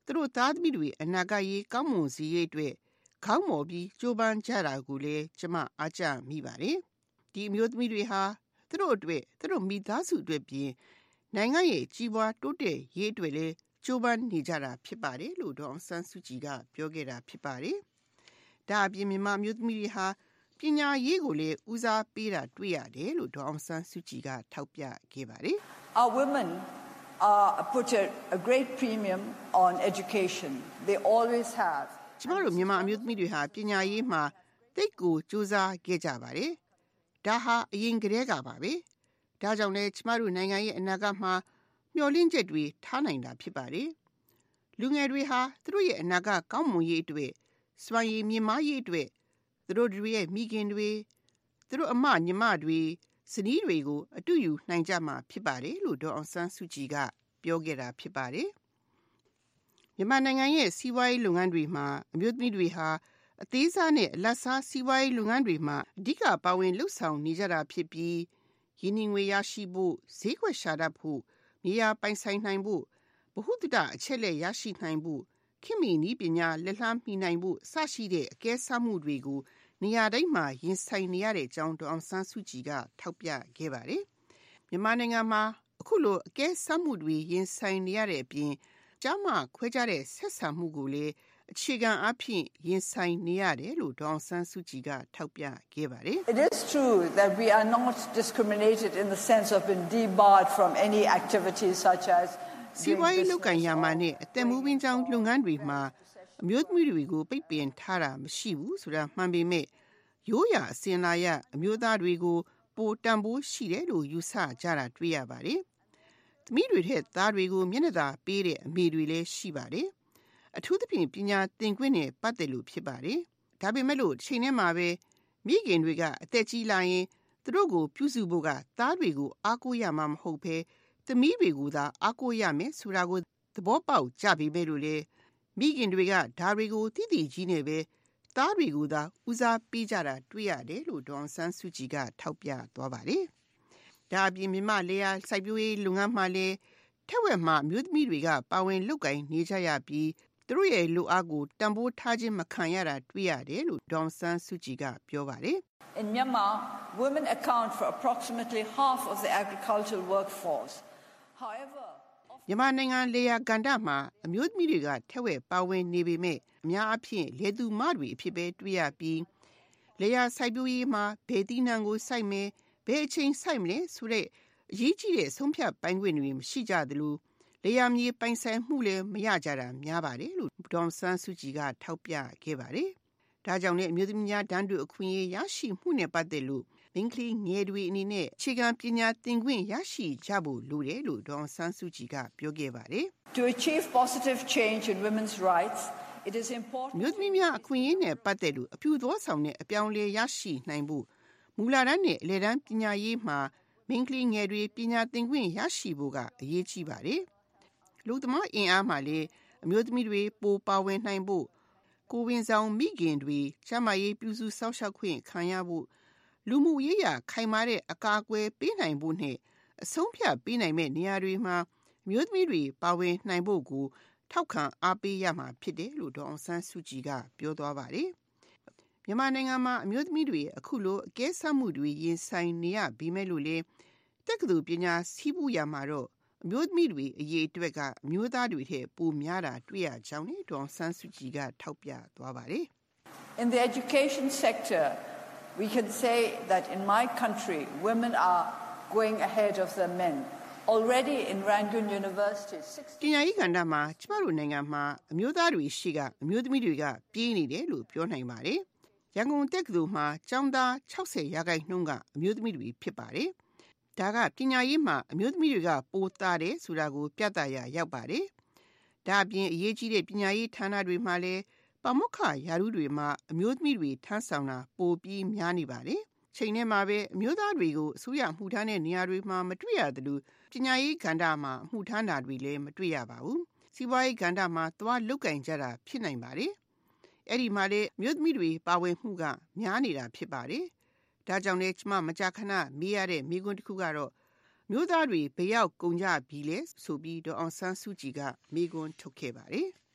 သူတို့သားသမီးတွေအနာဂတ်ရေးကောင်းမွန်စေရေးအတွက်ခေါင်းမော်ပြီးကြိုးပမ်းကြတာကိုလည်းကျမအားကျမိပါတယ်။ဒီအမျိုးသမီးတွေဟာသူတို့အတွက်သူတို့မိသားစုအတွက်ပြင်နိုင်ငံရဲ့ကြီးပွားတိုးတက်ရေးအတွက်လည်းကြိုးပမ်းနေကြတာဖြစ်ပါတယ်လို့ဒေါ်အောင်ဆန်းစုကြည်ကပြောခဲ့တာဖြစ်ပါတယ်။ဒါအပြင်မြန်မာအမျိုးသမီးတွေဟာပညာရေးကိုလည်းဦးစားပေးတာတွေ့ရတယ်လို့ဒေါ်အောင်ဆန်းစုကြည်ကထောက်ပြခဲ့ပါတယ်။ Our women uh, put a, a great premium on education. They always have. ကျမတို့မြန်မာအမျိုးသမီးတွေဟာပညာရေးမှာတိတ်ကိုစူးစမ်းခဲ့ကြပါတယ်။ဒါဟာအရင်ကတည်းကပါပဲ။ဒါကြောင့်လည်းကျမတို့နိုင်ငံရဲ့အနာဂတ်မှာမျှော်လင့်ချက်တွေထားနိုင်တာဖြစ်ပါတယ်။လူငယ်တွေဟာသူတို့ရဲ့အနာဂတ်ကောင်းမွန်ရေးအတွက်စွမ်းရည်မြင့်မားရေးအတွက်သူတို့တွေရဲ့မိခင်တွေသူတို့အမညီမတွေဇနီးတွေကိုအတူယူနိုင်ကြမှာဖြစ်ပါတယ်လို့ဒေါ်အောင်ဆန်းစုကြည်ကပြောခဲ့တာဖြစ်ပါတယ်။မြန်မာနိုင်ငံရဲ့စီးပွားရေးလုပ်ငန်းတွေမှာအမျိုးသမီးတွေဟာအသေးစားနဲ့အလတ်စားစီးပွားရေးလုပ်ငန်းတွေမှာအဓိကပါဝင်လှုပ်ဆောင်နေကြတာဖြစ်ပြီးရင်းနှီးငွေရရှိဖို့ဈေးကွက်ရှာတတ်ဖို့မြေယာပိုင်ဆိုင်နိုင်ဖို့ဗဟုသုတအချက်လက်ရရှိနိုင်ဖို့ခင်မီနည်းပညာလက်လှမ်းမီနိုင်ဖို့စရှိတဲ့အကဲစမ်းမှုတွေကိုနေရာတိုင်းမှာရင်ဆိုင်နေရတဲ့အကြောင်းဒေါ်အောင်ဆန်းစုကြည်ကထောက်ပြခဲ့ပါတယ်။မြန်မာနိုင်ငံမှာအခုလိုအကဲစမ်းမှုတွေရင်ဆိုင်နေရတဲ့အပြင်ကြားမှခွဲခြားတဲ့ဆက်ဆံမှုကိုလည်းအခြေခံအဖြစ်ရင်ဆိုင်နေရတယ်လို့ဒေါ်အောင်ဆန်းစုကြည်ကထောက်ပြခဲ့ပါတယ်။ It is true that we are not discriminated in the sense of being debarred from any activities such as စီးပွားရေးလုပ်ကိုင်ရမှာနဲ့အသက်မွေးဝမ်းကြောင်းလုပ်ငန်းတွေမှာအမျိုးသမီးတွေကိုပိတ်ပင်ထားတာမရှိဘူးဆိုတာမှန်ပေမဲ့ရိုးရာအစဉ်လာရအမျိုးသားတွေကိုပိုတန်ဖိုးရှိတယ်လို့ယူဆကြတာတွေ့ရပါတယ်။သမီးတွေထက်သားတွေကိုမျက်နှာသာပေးတဲ့အမေတွေလည်းရှိပါတယ်။အထူးသဖြင့်ပညာသင်ခွင့်နဲ့ပတ်သက်လို့ဖြစ်ပါတယ်။ဒါပေမဲ့လို့ချိန်ထဲမှာပဲမိခင်တွေကအသက်ကြီးလာရင်သူတို့ကိုပြုစုဖို့ကသားတွေကိုအားကိုးရမှာမဟုတ်ဘဲသမီးတွေကိုသာအားကိုးရမယ်ဆိုတာကိုသဘောပေါက်ကြပေမဲ့လို့လေမိခင်တွေကဒါတွေကိုတည်တည်ကြီးနေပဲသားတွေကိုသာဦးစားပေးကြတာတွေ့ရတယ်လို့ဒေါ်အောင်ဆန်းစုကြည်ကထောက်ပြသွားပါတယ်။ဒါအပြင်မြန်မာလေယာစိုက်ပျိုးရေးလုပ်ငန်းမှာလည်းထက်ဝက်မှမြို့သမီးတွေကပါဝင်လုပ်ကိုင်နေကြရပြီးသူတို့ရဲ့လူအားကိုတန်ဖိုးထားခြင်းမခံရတာတွေ့ရတယ်လို့ဒေါ်အောင်ဆန်းစုကြည်ကပြောပါတယ်။ In Myanmar, women account for approximately half of the agricultural workforce. However, မြန်မာနိုင်ငံလေယာကန္တမှာအမျိုးသမီးတွေကထက်ဝက်ပါဝင်နေပေမဲ့အများအပြားလေသူမတွေအဖြစ်ပဲတွေ့ရပြီးလေယာစိုက်ပျိုးရေးမှာဘယ်သီးနှံကိုစိုက်မယ်ဘယ်အချိန်စိုက်မလဲဆိုတဲ့အရေးကြီးတဲ့ဆုံးဖြတ်ပိုင်ခွင့်တွေမရှိကြသလိုလေယာမြေပိုင်ဆိုင်မှုလည်းမရကြတာများပါတယ်လို့ဒေါ်ဆန်းစုကြည်ကထောက်ပြခဲ့ပါတယ်။ဒါကြောင့်လည်းအမျိုးသမီးများတန်းတူအခွင့်အရေးရရှိမှုနဲ့ပတ်သက်လို့မိန်းကလေးငယ်တွေအနေနဲ့အခြေခံပညာသင်ခွင့်ရရှိကြဖို့လိုတယ်လို့ဒေါ်ဆန်းစုကြည်ကပြောခဲ့ပါတယ်။ To achieve positive change in women's rights, it is important မြို့သမီးများအခွင့်အရေးနဲ့ပတ်သက်လို့အပြုသောဆောင်တဲ့အပြောင်းအလဲရရှိနိုင်ဖို့မူလာတန်းနဲ့အလယ်တန်းပညာရေးမှာမိန်းကလေးငယ်တွေပညာသင်ခွင့်ရရှိဖို့ကအရေးကြီးပါတယ်။လူသမားအင်အားမှာလည်းအမျိုးသမီးတွေပိုပါဝင်နိုင်ဖို့ကိုဝင်ဆောင်မိခင်တွေကျန်းမာရေးပြုစုစောင့်ရှောက်ခွင့်ခံရဖို့လူမှုရေးရာခိုင်မာတဲ့အကာအကွယ်ပေးနိုင်ဖို့နဲ့အဆုံးဖြတ်ပေးနိုင်မဲ့နေရာတွေမှာမျိုးသမီးတွေပါဝင်နိုင်ဖို့ကိုထောက်ခံအားပေးရမှာဖြစ်တယ်လို့ဒေါ်အောင်ဆန်းစုကြည်ကပြောသွားပါတယ်။မြန်မာနိုင်ငံမှာအမျိုးသမီးတွေအခုလိုအကဲဆတ်မှုတွေရင်ဆိုင်နေရပြီးမဲ့လို့လေတက္ကသိုလ်ပညာစီးပူးရမှာတော့အမျိုးသမီးတွေအရေးအတွက်ကအမျိုးသားတွေထက်ပိုများတာတွေ့ရကြောင်းဒေါ်အောင်ဆန်းစုကြည်ကထောက်ပြသွားပါတယ်။ In the education sector, we can say that in my country, women are going ahead of the men. Already in Rangoon University, ပညာရေးကဏ္ဍမှာကျမတို့နိုင်ငံမှာအမျိုးသားတွေရှိကအမျိုးသမီးတွေကပြေးနေတယ်လို့ပြောနိုင်ပါတယ်။ရန်ကုန်တက္ကသိုလ်မှာကျောင်းသား၆၀ရာခိုင်နှုန်းကအမျိုးသမီးတွေဖြစ်ပါတယ်။ဒါကပညာရေးမှာအမျိုးသမီးတွေကပိုသားတယ်ဆိုတာကိုပြသရာရောက်ပါတယ်။ဒါအပြင်အရေးကြီးတဲ့ပညာရေးဌာနတွေမှာလည်းပါမောက္ခရာထူးတွေမှာအမျိုးသမီးတွေထမ်းဆောင်တာပိုပြီးများနေပါတယ်။ချိန်ထဲမှာပဲအမျိုးသားတွေကိုအစိုးရမှုထမ်းတဲ့နေရာတွေမှာမတွေ့ရသလိုပညာရေးကဏ္ဍမှာမှုထမ်းတာတွေလည်းမတွေ့ရပါဘူး။စီးပွားရေးကဏ္ဍမှာသွားလုတ်ကင်ကြတာဖြစ်နိုင်ပါတယ်။အဲ့ဒီမှာလေအမျိုးသမီးတွေပါဝင်မှုကများနေတာဖြစ်ပါတယ်။ဒါကြောင့်လည်းကျမမကြာခဏမေးရတဲ့မိကွန်းတစ်ခုကတော့မျိုးသားတွေဘယ်ရောက်ကုန်ကြပြီလဲဆိုပြီးဒေါ်အောင်ဆန်းစုကြည်ကမိကွန်းထုတ်ခဲ့ပါတယ်။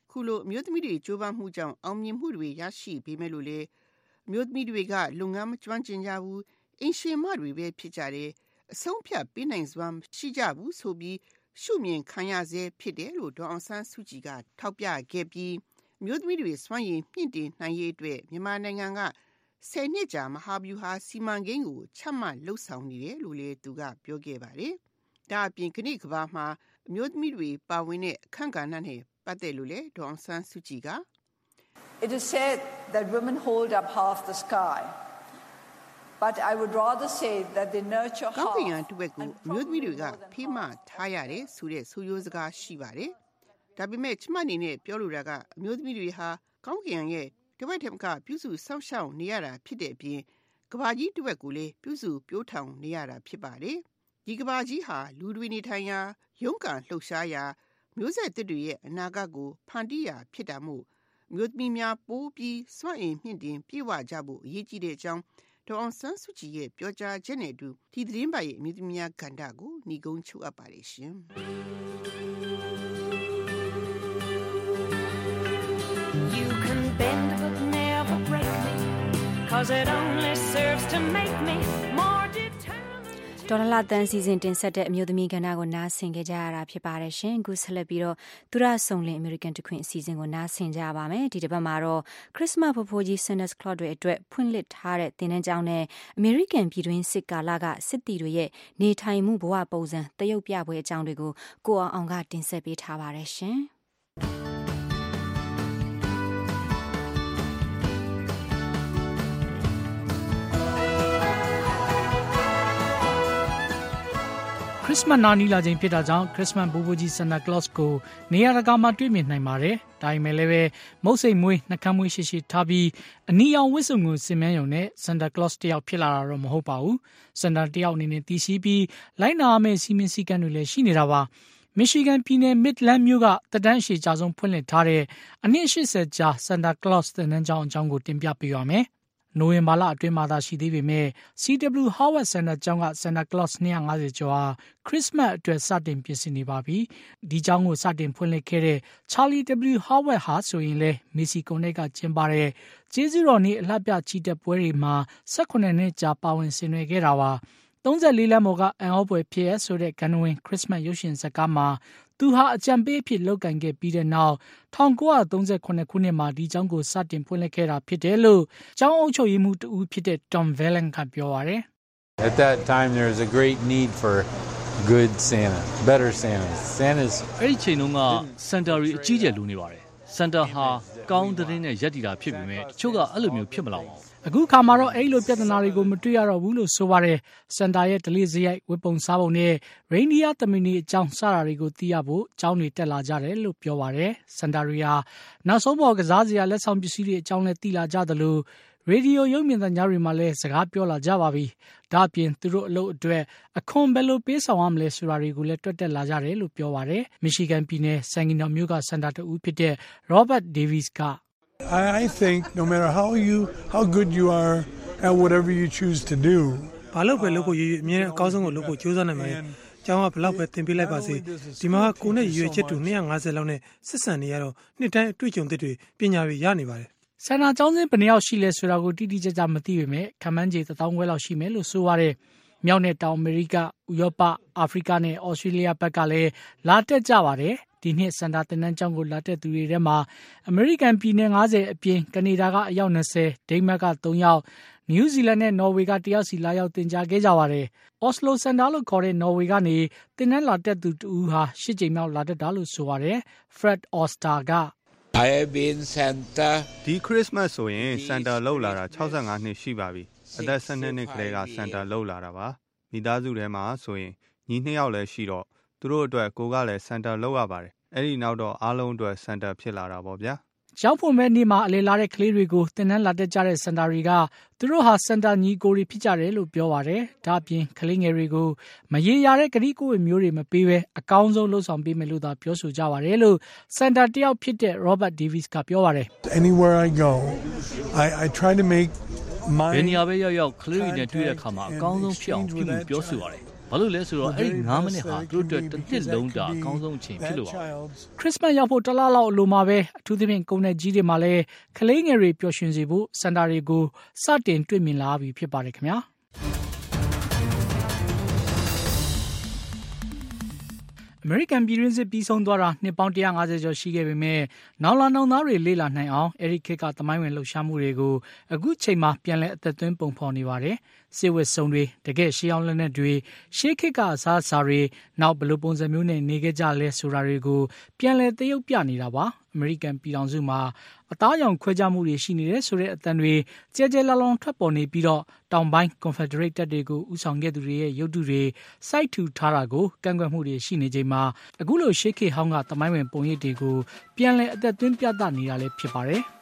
ခုလိုအမျိုးသမီးတွေကြိုးပမ်းမှုကြောင့်အောင်မြင်မှုတွေရရှိပေမဲ့လို့လေအမျိုးသမီးတွေကလုပ်ငန်းမကျွမ်းကျင်ကြဘူးအင်ရှင်မတွေပဲဖြစ်ကြတယ်အဆုံးဖြတ်ပေးနိုင်စွမ်းရှိကြဘူးဆိုပြီးရှုမြင်ခံရစေဖြစ်တယ်လို့ဒေါ်အောင်ဆန်းစုကြည်ကထောက်ပြခဲ့ပြီးအမျိုးသမီးတွေစွမ်းရည်မြင့်တင်နိုင်ရေးအတွက်မြန်မာနိုင်ငံကဆယ်နှစ်ကြာမဟာဗျူဟာစီမံကိန်းကိုချမှတ်လှုပ်ဆောင်နေတယ်လို့လည်းသူကပြောခဲ့ပါတယ်။ဒါအပြင်ခဏကဘာမှာအမျိုးသမီးတွေပါဝင်တဲ့အခန့်ကဏ္ဍနဲ့ပတ်သက်လို့လည်းဒေါ်အောင်ဆန်းစုကြည်က It is said that women hold up half the sky. But I would rather say that they nurture half. ကောင်းကင်ယံတစ်ဝက်ကိုအမျိုးသမီးတွေကဖိမထားရတယ်ဆိုတဲ့ဆိုရိုးစကားရှိပါတယ်။ဒါပေမဲ့ကျမအနေနဲ့ပြောလိုတာကအမျိုးသမီးတွေဟာကောင်းကင်ယံရဲ့တစ်ဝက်ထက်ကပြုစုစောင့်ရှောက်နေရတာဖြစ်တဲ့အပြင်ကဘာကြီးတစ်ဝက်ကိုလည်းပြုစုပြိုးထောင်နေရတာဖြစ်ပါတယ်။ဒီကဘာကြီးဟာလူတွေနေထိုင်ရာရုန်းကန်လှုပ်ရှားရာမျိုးဆက်သစ်တွေရဲ့အနာဂတ်ကိုဖန်တီးရာဖြစ်တာမို့မျိုးသမီးများပိုးပြီးစွန့်အင်မြင့်တင်ပြေဝကြဖို့အရေးကြီးတဲ့အကြောင်းဒေါ်အောင်ဆန်းစုကြည်ရဲ့ပြောကြားချက်နဲ့အတူဒီသတင်းပတ်ရဲ့အမျိုးသမီးများကဏ္ဍကိုညီကုန်းချုပ်အပ်ပါတယ်ရှင်။ You can bend but never break me cause it only serves to make me more determined ဒေါ်လာတန်စီစဉ်တင်ဆက်တဲ့အမျိုးသမီးကဏ္ဍကိုနားဆင်ကြကြရတာဖြစ်ပါတယ်ရှင်။အခုဆက်လက်ပြီးတော့သူရဆုံလင် American တခွင်အစီအစဉ်ကိုနားဆင်ကြပါမယ်။ဒီတစ်ပတ်မှာတော့ Christmas ဖိုးဖိုးကြီး Santa Claus တွေအတွက်ဖွင့်လှစ်ထားတဲ့သင်တန်းကျောင်းနဲ့ American ပြည်တွင်းစစ်ကာလကစစ်တီတွေရဲ့နေထိုင်မှုဘဝပုံစံတရုပ်ပြပွဲအကြောင်းတွေကိုကိုအောင်အောင်ကတင်ဆက်ပေးထားပါတယ်ရှင်။ Christmas နာနီးလာချိန်ဖြစ်တာကြောင့် Christmas ဘိုးဘိုးကြီး Santa Claus ကိုနေရာတကာမှာတွေ့မြင်နိုင်ပါတယ်။ဒါပေမဲ့လည်းပဲမုတ်စိတ်မွေးနှကမ်းမွေးရှိရှိထားပြီးအနီရောင်ဝတ်စုံကိုဆင်မြန်းရုံနဲ့ Santa Claus တယောက်ဖြစ်လာတာတော့မဟုတ်ပါဘူး။ Santa တယောက်အနေနဲ့တည်ရှိပြီးလိုက်နာရမယ့်စီမင်းစည်းကမ်းတွေလည်းရှိနေတာပါ။ Michigan ပြည်နယ် Midland မြို့ကတဒန်းရှည်ကြဆုံးဖွင့်လှစ်ထားတဲ့အနည်း၈၀ကြာ Santa Claus သင်တန်းကျောင်းအကြောင်းကိုတင်ပြပေးပါမယ်။နိုဝင်ဘာလအတွင်းမှာသာရှိသေးပေမဲ့ C W Howard Center ကျောင်းက Santa Claus နှစ်ရာငါးဆယ်ကျော်ဟာ Christmas အတွက်စတင်ပြင်ဆင်နေပါပြီ။ဒီကျောင်းကိုစတင်ဖွင့်လှစ်ခဲ့တဲ့ Charlie W Howard ဟာဆိုရင်လည်း Mexico နဲ့ကကျင်းပတဲ့ကျေးဇူးတော်နေ့အလှပြချီတက်ပွဲတွေမှာ၁၈နှစ်ကြာပါဝင်ဆင်နွှဲခဲ့တာပါ။၃၄လမ်းပေါ်ကအန်ဟောပွဲဖြစ်ရဆိုတဲ့ကဏ္ဍဝင် Christmas ရုပ်ရှင်ဇာတ်ကားမှာသူဟာအကြံပေးအဖြစ်လုပ်ကင်ခဲ့ပြီးတဲ့နောက်၁၉၃၇ခုနှစ်မှာဒီကျောင်းကိုစတင်ဖွင့်လှစ်ခဲ့တာဖြစ်တယ်လို့ကျောင်းအုပ်ချုပ်ရေးမှူးတဦးဖြစ်တဲ့ Tom Valen ကပြောပါတယ်။ At that time there was a great need for good Santa, better Santas. Santas အဲ့ဒီချိန်တုန်းက Santa တွေအကြီးကျယ်လိုနေပါတယ်။ Santa ဟာကောင်းတဲ့နဲ့ရက်တီတာဖြစ်ပေမဲ့တချို့ကအဲ့လိုမျိုးဖြစ်မလာပါဘူး။အခုခါမှာတော့အဲ့လိုပြဿနာတွေကိုမတွေ့ရတော့ဘူးလို့ဆိုပါတယ်။ Santa ရဲ့ဒလေးစရိုက်ဝတ်ပုံစားပုံနဲ့ Reindeer သမီးတွေအကြောင်းစတာတွေကိုသိရဖို့ကျောင်းတွေတက်လာကြတယ်လို့ပြောပါတယ်။ Santa တွေဟာနောက်ဆုံးပေါ်ကစားစရာလက်ဆောင်ပစ္စည်းတွေအကြောင်းလည်းသိလာကြသလိုရေဒီယိုရုပ်မြင်သံကြားတွေမှာလည်းစကားပြောလာကြပါပြီ။ဒါ့အပြင်သူတို့အလုပ်အတွက်အခွန်ဘယ်လိုပေးဆောင်ရမလဲဆိုတာတွေကိုလည်းတွက်တက်လာကြတယ်လို့ပြောပါတယ်။ Michigan ပြည်နယ် Saginaw မြို့က Santa တဦးဖြစ်တဲ့ Robert Davis က I think no matter how you how good you are at whatever you choose to do ဘာလို့ပဲလုပ်ဖို့ရည်ရည်အမြဲအကောင်းဆုံးကိုလုပ်ဖို့ကြိုးစားနိုင်ပါတယ်။ကျောင်းကဘလောက်ပဲသင်ပေးလိုက်ပါစေဒီမှာကိုနဲ့ရည်ရွယ်ချက်တူနှစ်ရာငါးဆယ်လောက်နဲ့ဆက်ဆံနေရတော့နှစ်တိုင်းအတွေ့အကြုံသစ်တွေပညာတွေရနေပါတယ်။ဆန္ဒကျောင်းစဉ်ဘယ်နှယောက်ရှိလဲဆိုတာကိုတိတိကျကျမသိပေမဲ့ခန့်မှန်းခြေတစ်သောင်းခွဲလောက်ရှိမယ်လို့ဆိုပါတယ်။မြောက်နဲ့တောင်အမေရိကဥရောပအာဖရိကနဲ့ဩစတြေးလျဘက်ကလည်းလာတက်ကြပါတယ်။ဒီနှစ်စန်တာသင်တန်းကျောင်းကိုလာတက်သူတွေထဲမှာအမေရိကန်ပြည်နယ်ငါးဆယ်အပြင်ကနေဒါကအယောက်၂၀ဒိန်းမတ်က၃ယောက်နယူးဇီလန်နဲ့နော်ဝေကတယောက်စီလာရောက်တင်ကြားခဲ့ကြပါတယ်။အော်စလိုစန်တာလို့ခေါ်တဲ့နော်ဝေကနေတင်နန်းလာတက်သူတူဟာ၈ကြိမ်မြောက်လာတက်တာလို့ဆိုပါတယ်။ Fred Oster က I have been Santa ဒီခရစ်စမတ်ဆိုရင် Santa လောက်လာတာ၆၅နှစ်ရှိပါပြီ။အသက်၁၂နှစ်ကလေးက Santa လောက်လာတာပါ။မိသားစုထဲမှာဆိုရင်ညီနှစ်ယောက်လည်းရှိတော့သူတို့အတွက်ကိုကလည်း Santa လောက်ရပါတယ်။အဲ့ဒီနောက်တော့အားလုံးအတွက် Santa ဖြစ်လာတာပေါ့ဗျာ။ကျောင်းဖွင့်မဲ့နေ့မှာအလေလာတဲ့ကလေးတွေကိုတင်နန်းလာတက်ကြတဲ့စန်တာတွေကသူတို့ဟာစန်တာညီကိုတွေဖြစ်ကြတယ်လို့ပြောပါတယ်။ဒါ့အပြင်ကလေးငယ်တွေကိုမရေရာတဲ့ကတိကိုယ်မျိုးတွေမပေးဘဲအကောင်းဆုံးလှုပ်ဆောင်ပေးမယ်လို့သာပြောဆိုကြပါတယ်လို့စန်တာတယောက်ဖြစ်တဲ့ Robert Davis ကပြောပါတယ်။ Anywhere I go I I try to make my ဘယ်နေရာပဲရောက်ရောက်ကလေးတွေနဲ့တွေ့တဲ့အခါမှာအကောင်းဆုံးဖြစ်အောင်ပြုမှုပြောဆိုရတယ်။ဘာလို့လဲဆိုတော့အဲ့ဒီnineမိနစ်ဟာသူတို့အတွက်တစ်နှစ်လုံးတာအကောင်းဆုံးအချိန်ဖြစ်လို့ပါခရစ်စမတ်ရောက်ဖို့တလားလောက်အလိုမှာပဲအထူးသဖြင့်ကုန်တဲ့ကြီးတွေမှာလည်းကလေးငယ်တွေပျော်ရွှင်စေဖို့စင်တာတွေကိုစတင်တွေ့မြင်လာပြီဖြစ်ပါတယ်ခင်ဗျာအမေရိကန်ပြည်တွင်းစစ်ပြီးဆုံးသွားတာနှစ်ပေါင်းone hundred fiftyကျော်ရှိခဲ့ပေမဲ့နောက်လာနောက်သားတွေလေ့လာနိုင်အောင်အဲဒီခေတ်ကသမိုင်းဝင်လှုပ်ရှားမှုတွေကိုအခုချိန်မှာပြန်လည်အသက်သွင်းပုံဖော်နေပါတယ်။စစ်ဝတ်စုံတွေတကယ်ရှေးအောင်လက်နက်တွေရှေးခေတ်ကအစားအစာတွေနောက်ဘယ်လိုပုံစံမျိုးနဲ့နေခဲ့ကြလဲဆိုတာတွေကိုပြန်လည်သရုပ်ပြနေတာပါ။အမေရိကန်ပြည်ထောင်စုမှာအသားရောင်ခွဲခြားမှုတွေရှိနေတဲ့ဆိုတဲ့အသံတွေကြဲကြဲလောင်လောင်ထွက်ပေါ်နေပြီးတော့တောင်ပိုင်း Confederate တပ်တွေကိုဥဆောင်ခဲ့သူတွေရဲ့ရုပ်တုတွေစိုက်ထူထားတာကိုကန့်ကွက်မှုတွေရှိနေချိန်မှာအခုလိုရှေးခေတ်ဟောင်းကသမိုင်းဝင်ပုံရိပ်တွေကိုပြန်လည်အသက်သွင်းပြသနေတာလည်းဖြစ်ပါတယ်။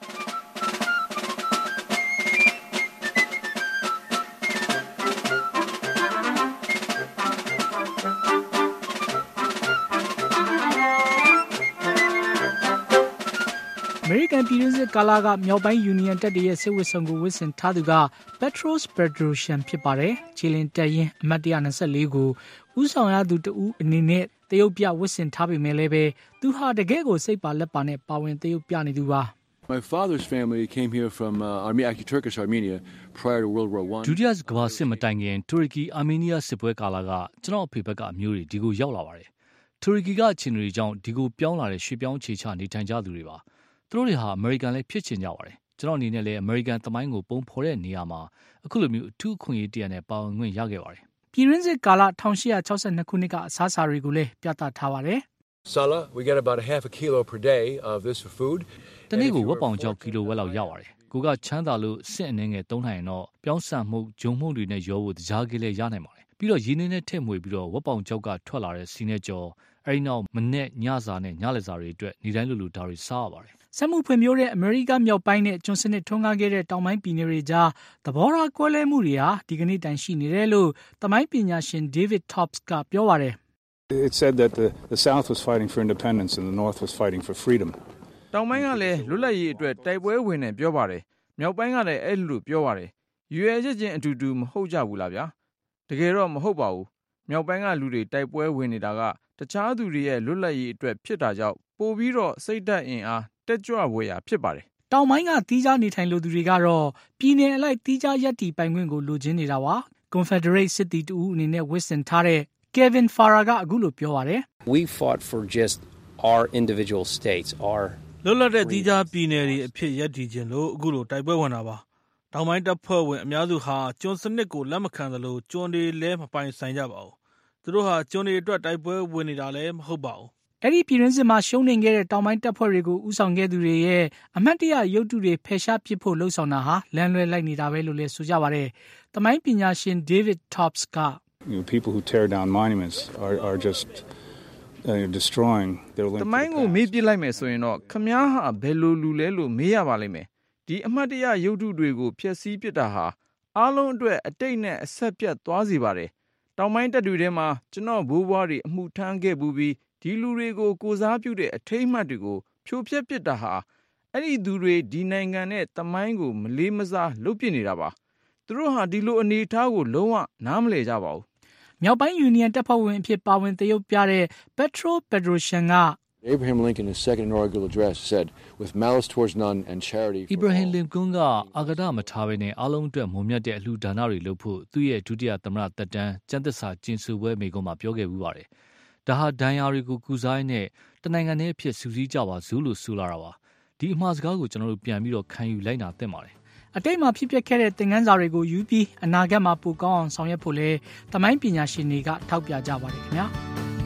အမေရိကန်ပြည်တွင်းစစ်ကာလကမြောက်ပိုင်းယူနီယံတပ်တွေရဲ့စစ်ဝတ်စုံကိုဝတ်ဆင်ထားသူက Petros Bedrosian ဖြစ်ပါတယ်။ခြေလင်းတပ်ရင်းအမှတ်one twenty-fourကိုဥဆောင်ရသူတဦးအနေနဲ့တရုတ်ပြဝတ်ဆင်ထားပေမဲ့လည်းပဲသူဟာတကယ်ကိုစိတ်ပါလက်ပါနဲ့ပါဝင်တရုတ်ပြနေသူပါ။ My father's family came here from uh, Armenia, actually Turkish Armenia, prior to World War One. ဒုတိယကမ္ဘာစစ်မတိုင်ခင်တူရကီအာမေးနီးယားစစ်ပွဲကာလကကျွန်တော်အဖေဘက်ကအမျိုးတွေဒီကိုရောက်လာပါတယ်။တူရကီကချင်းတွေကြောင့်ဒီကိုပြောင်းလာတဲ့ရွှေပြောင်းခြေချနေထိုင်ကြသူတွေပါ။သူတို့တွေဟာအမေရိကန်လည်းဖြစ်ချင်ကြပါတယ်။ကျွန်တော်အနေနဲ့လည်းအမေရိကန်သမိုင်းကိုပုံဖော်တဲ့နေရာမှာအခုလိုမျိုးအထူးအခွင့်အရေးတရားနဲ့ပါဝင်ခွင့်ရခဲ့ပါတယ်။ပြည်တွင်းစစ်ကာလeighteen sixty-twoခုနှစ်ကအစားအစာတွေကိုလည်းပြသထားပါတယ်။ Sala, we get about a half a kilo per day of this for food. တနေ့ကိုဝက်ပေါင်ကြောက်ကီလိုဝက်လောက်ရပါတယ်။ကိုကချမ်းသာလို့စစ်အနေငယ်သုံးနိုင်ရင်တော့ပြောင်းဆန်မှုဂျုံမှုတွေနဲ့ရောဖို့ကြားကြီးလည်းရနိုင်ပါတယ်။ပြီးတော့ရင်းနှင်းနဲ့ထည့်မွေပြီးတော့ဝက်ပေါင်ကြောက်ကထွက်လာတဲ့စီနဲ့ကြော်အဲဒီနောက်မနဲ့ညစာနဲ့ညလက်စာတွေအတွက်နေတိုင်းလိုလိုဒါတွေစားရပါတယ်။စက်မှုဖွံ့ဖြိုးတဲ့အမေရိကမြောက်ပိုင်းနဲ့ကျွန်းစနစ်ထွန်းကားခဲ့တဲ့တောင်ပိုင်းပြည်နယ်တွေကြားသဘောထားကွဲလွဲမှုတွေဟာဒီကနေ့တိုင်ရှိနေတယ်လို့သမိုင်းပညာရှင် David Tops ကပြောပါတယ်။ It said that the the South was fighting for independence and the North was fighting for freedom. တောင်ပိုင်းကလည်းလွတ်လပ်ရေးအတွက်တိုက်ပွဲဝင်နေပြောပါတယ်။မြောက်ပိုင်းကလည်းအဲ့လိုပြောပါတယ်။ရွေချက်ချင်းအတူတူမဟုတ်ကြဘူးလားဗျာ။တကယ်တော့မဟုတ်ပါဘူး။မြောက်ပိုင်းကလူတွေတိုက်ပွဲဝင်နေတာကတခြားသူတွေရဲ့လွတ်လပ်ရေးအတွက်ဖြစ်တာကြောင့်ပိုပြီးတော့စိတ်ဓာတ်အင်အားတက်ကြွဖွယ်ရာဖြစ်ပါတယ်။တောင်ပိုင်းကတီးခြားနေထိုင်လို့သူတွေကတော့ပြည်နယ်အလိုက်တီးခြားရပ်တီပိုင်ခွင့်ကိုလိုချင်နေတာပါ။ Confederate စစ်တီတူအနေနဲ့ဝစ်ဆင်ထားတဲ့ Kevin Farrar ကအခုလိုပြောပါတယ်။ We fought for just our individual states, our လွတ်လပ်တဲ့တီးခြားပြည်နယ်တွေအဖြစ်ရပ်တည်ခြင်းလို့အခုလိုတိုက်ပွဲဝင်တာပါ။တောင်ပိုင်းတပ်ဖွဲ့ဝင်အများစုဟာကျွန်းစနစ်ကိုလက်မခံသလိုကျွန်းတွေလည်းမပိုင်ဆိုင်ကြပါဘူး။သူတို့ဟာကျွန်းတွေအတွက်တိုက်ပွဲဝင်နေတာလည်းမဟုတ်ပါဘူး။အဲ့ဒီပြည်တွင်းစစ်မှာရှုံးနေခဲ့တဲ့တောင်ပိုင်းတပ်ဖွဲ့တွေကိုဥဆောင်ခဲ့သူတွေရဲ့အမတ်တရရုပ်တုတွေဖယ်ရှားပစ်ဖို့လှုံ့ဆော်တာဟာလမ်းလွဲလိုက်နေတာပဲလို့လည်းဆိုကြပါတယ်။သမိုင်းပညာရှင် David Tops က You know, people who tear down monuments are are just uh, destroying their link. သမိုင်းကိုမေ့ပစ်လိုက်မယ်ဆိုရင်တော့ခမားဟာဘယ်လိုလူလဲလို့မေးရပါလိမ့်မယ်။ဒီအမတ်တရရုပ်တုတွေကိုဖျက်ဆီးပစ်တာဟာအားလုံးအတွက်အတိတ်နဲ့အဆက်ပြတ်သွားစေပါတယ်။တောင်ပိုင်းတပ်တွေထဲမှာကျွန်တော်ဘိုးဘွားတွေအမှုထမ်းခဲ့ပြီးဒီလူတွေကိုကိုစားပြုတဲ့အထိမ်းအမှတ်တွေကိုဖြိုဖျက်ပစ်တာဟာအဲ့ဒီသူတွေဒီနိုင်ငံနဲ့သမိုင်းကိုမလေးမစားလုပ်ပြနေတာပါ။သူတို့ဟာဒီလိုအနေအထားကိုလုံးဝနားမလည်ကြပါဘူး။မြောက်ပိုင်းယူနီယံတပ်ဖွဲ့ဝင်အဖြစ်ပါဝင်သရုပ်ပြတဲ့ Petro Bedrosian က Abraham Lincoln his second inaugural address said with malice towards none and charity for Abraham Lincoln ကအာဂဒမထားဘဲနဲ့အားလုံးအတွက်မုံမြတ်တဲ့အလှူဒါနတွေလုပ်ဖို့သူ့ရဲ့ဒုတိယသမ္မတသက်တမ်းကျမ်းသစ္စာကျင့်ဆိုပွဲမိန့်ခွန်းမှာပြောခဲ့မှုပါတယ်။ဒါဟာဒဏ်ရာတွေကိုကုစားရင်းနဲ့တနိုင်ငံနဲ့အဖြစ်စူးစီးကြပါစို့လို့ဆိုလာတာပါ။ဒီအမှားစကားကိုကျွန်တော်တို့ပြန်ပြီးတော့ခံယူလိုက်နာသင့်ပါတယ်။အတိတ်မှာဖြစ်ပျက်ခဲ့တဲ့သင်ခန်းစာတွေကိုယူပြီးအနာဂတ်မှာပိုကောင်းအောင်ဆောင်ရွက်ဖို့လဲသမိုင်းပညာရှင်တွေကထောက်ပြကြပါတယ်ခင်ဗျာ။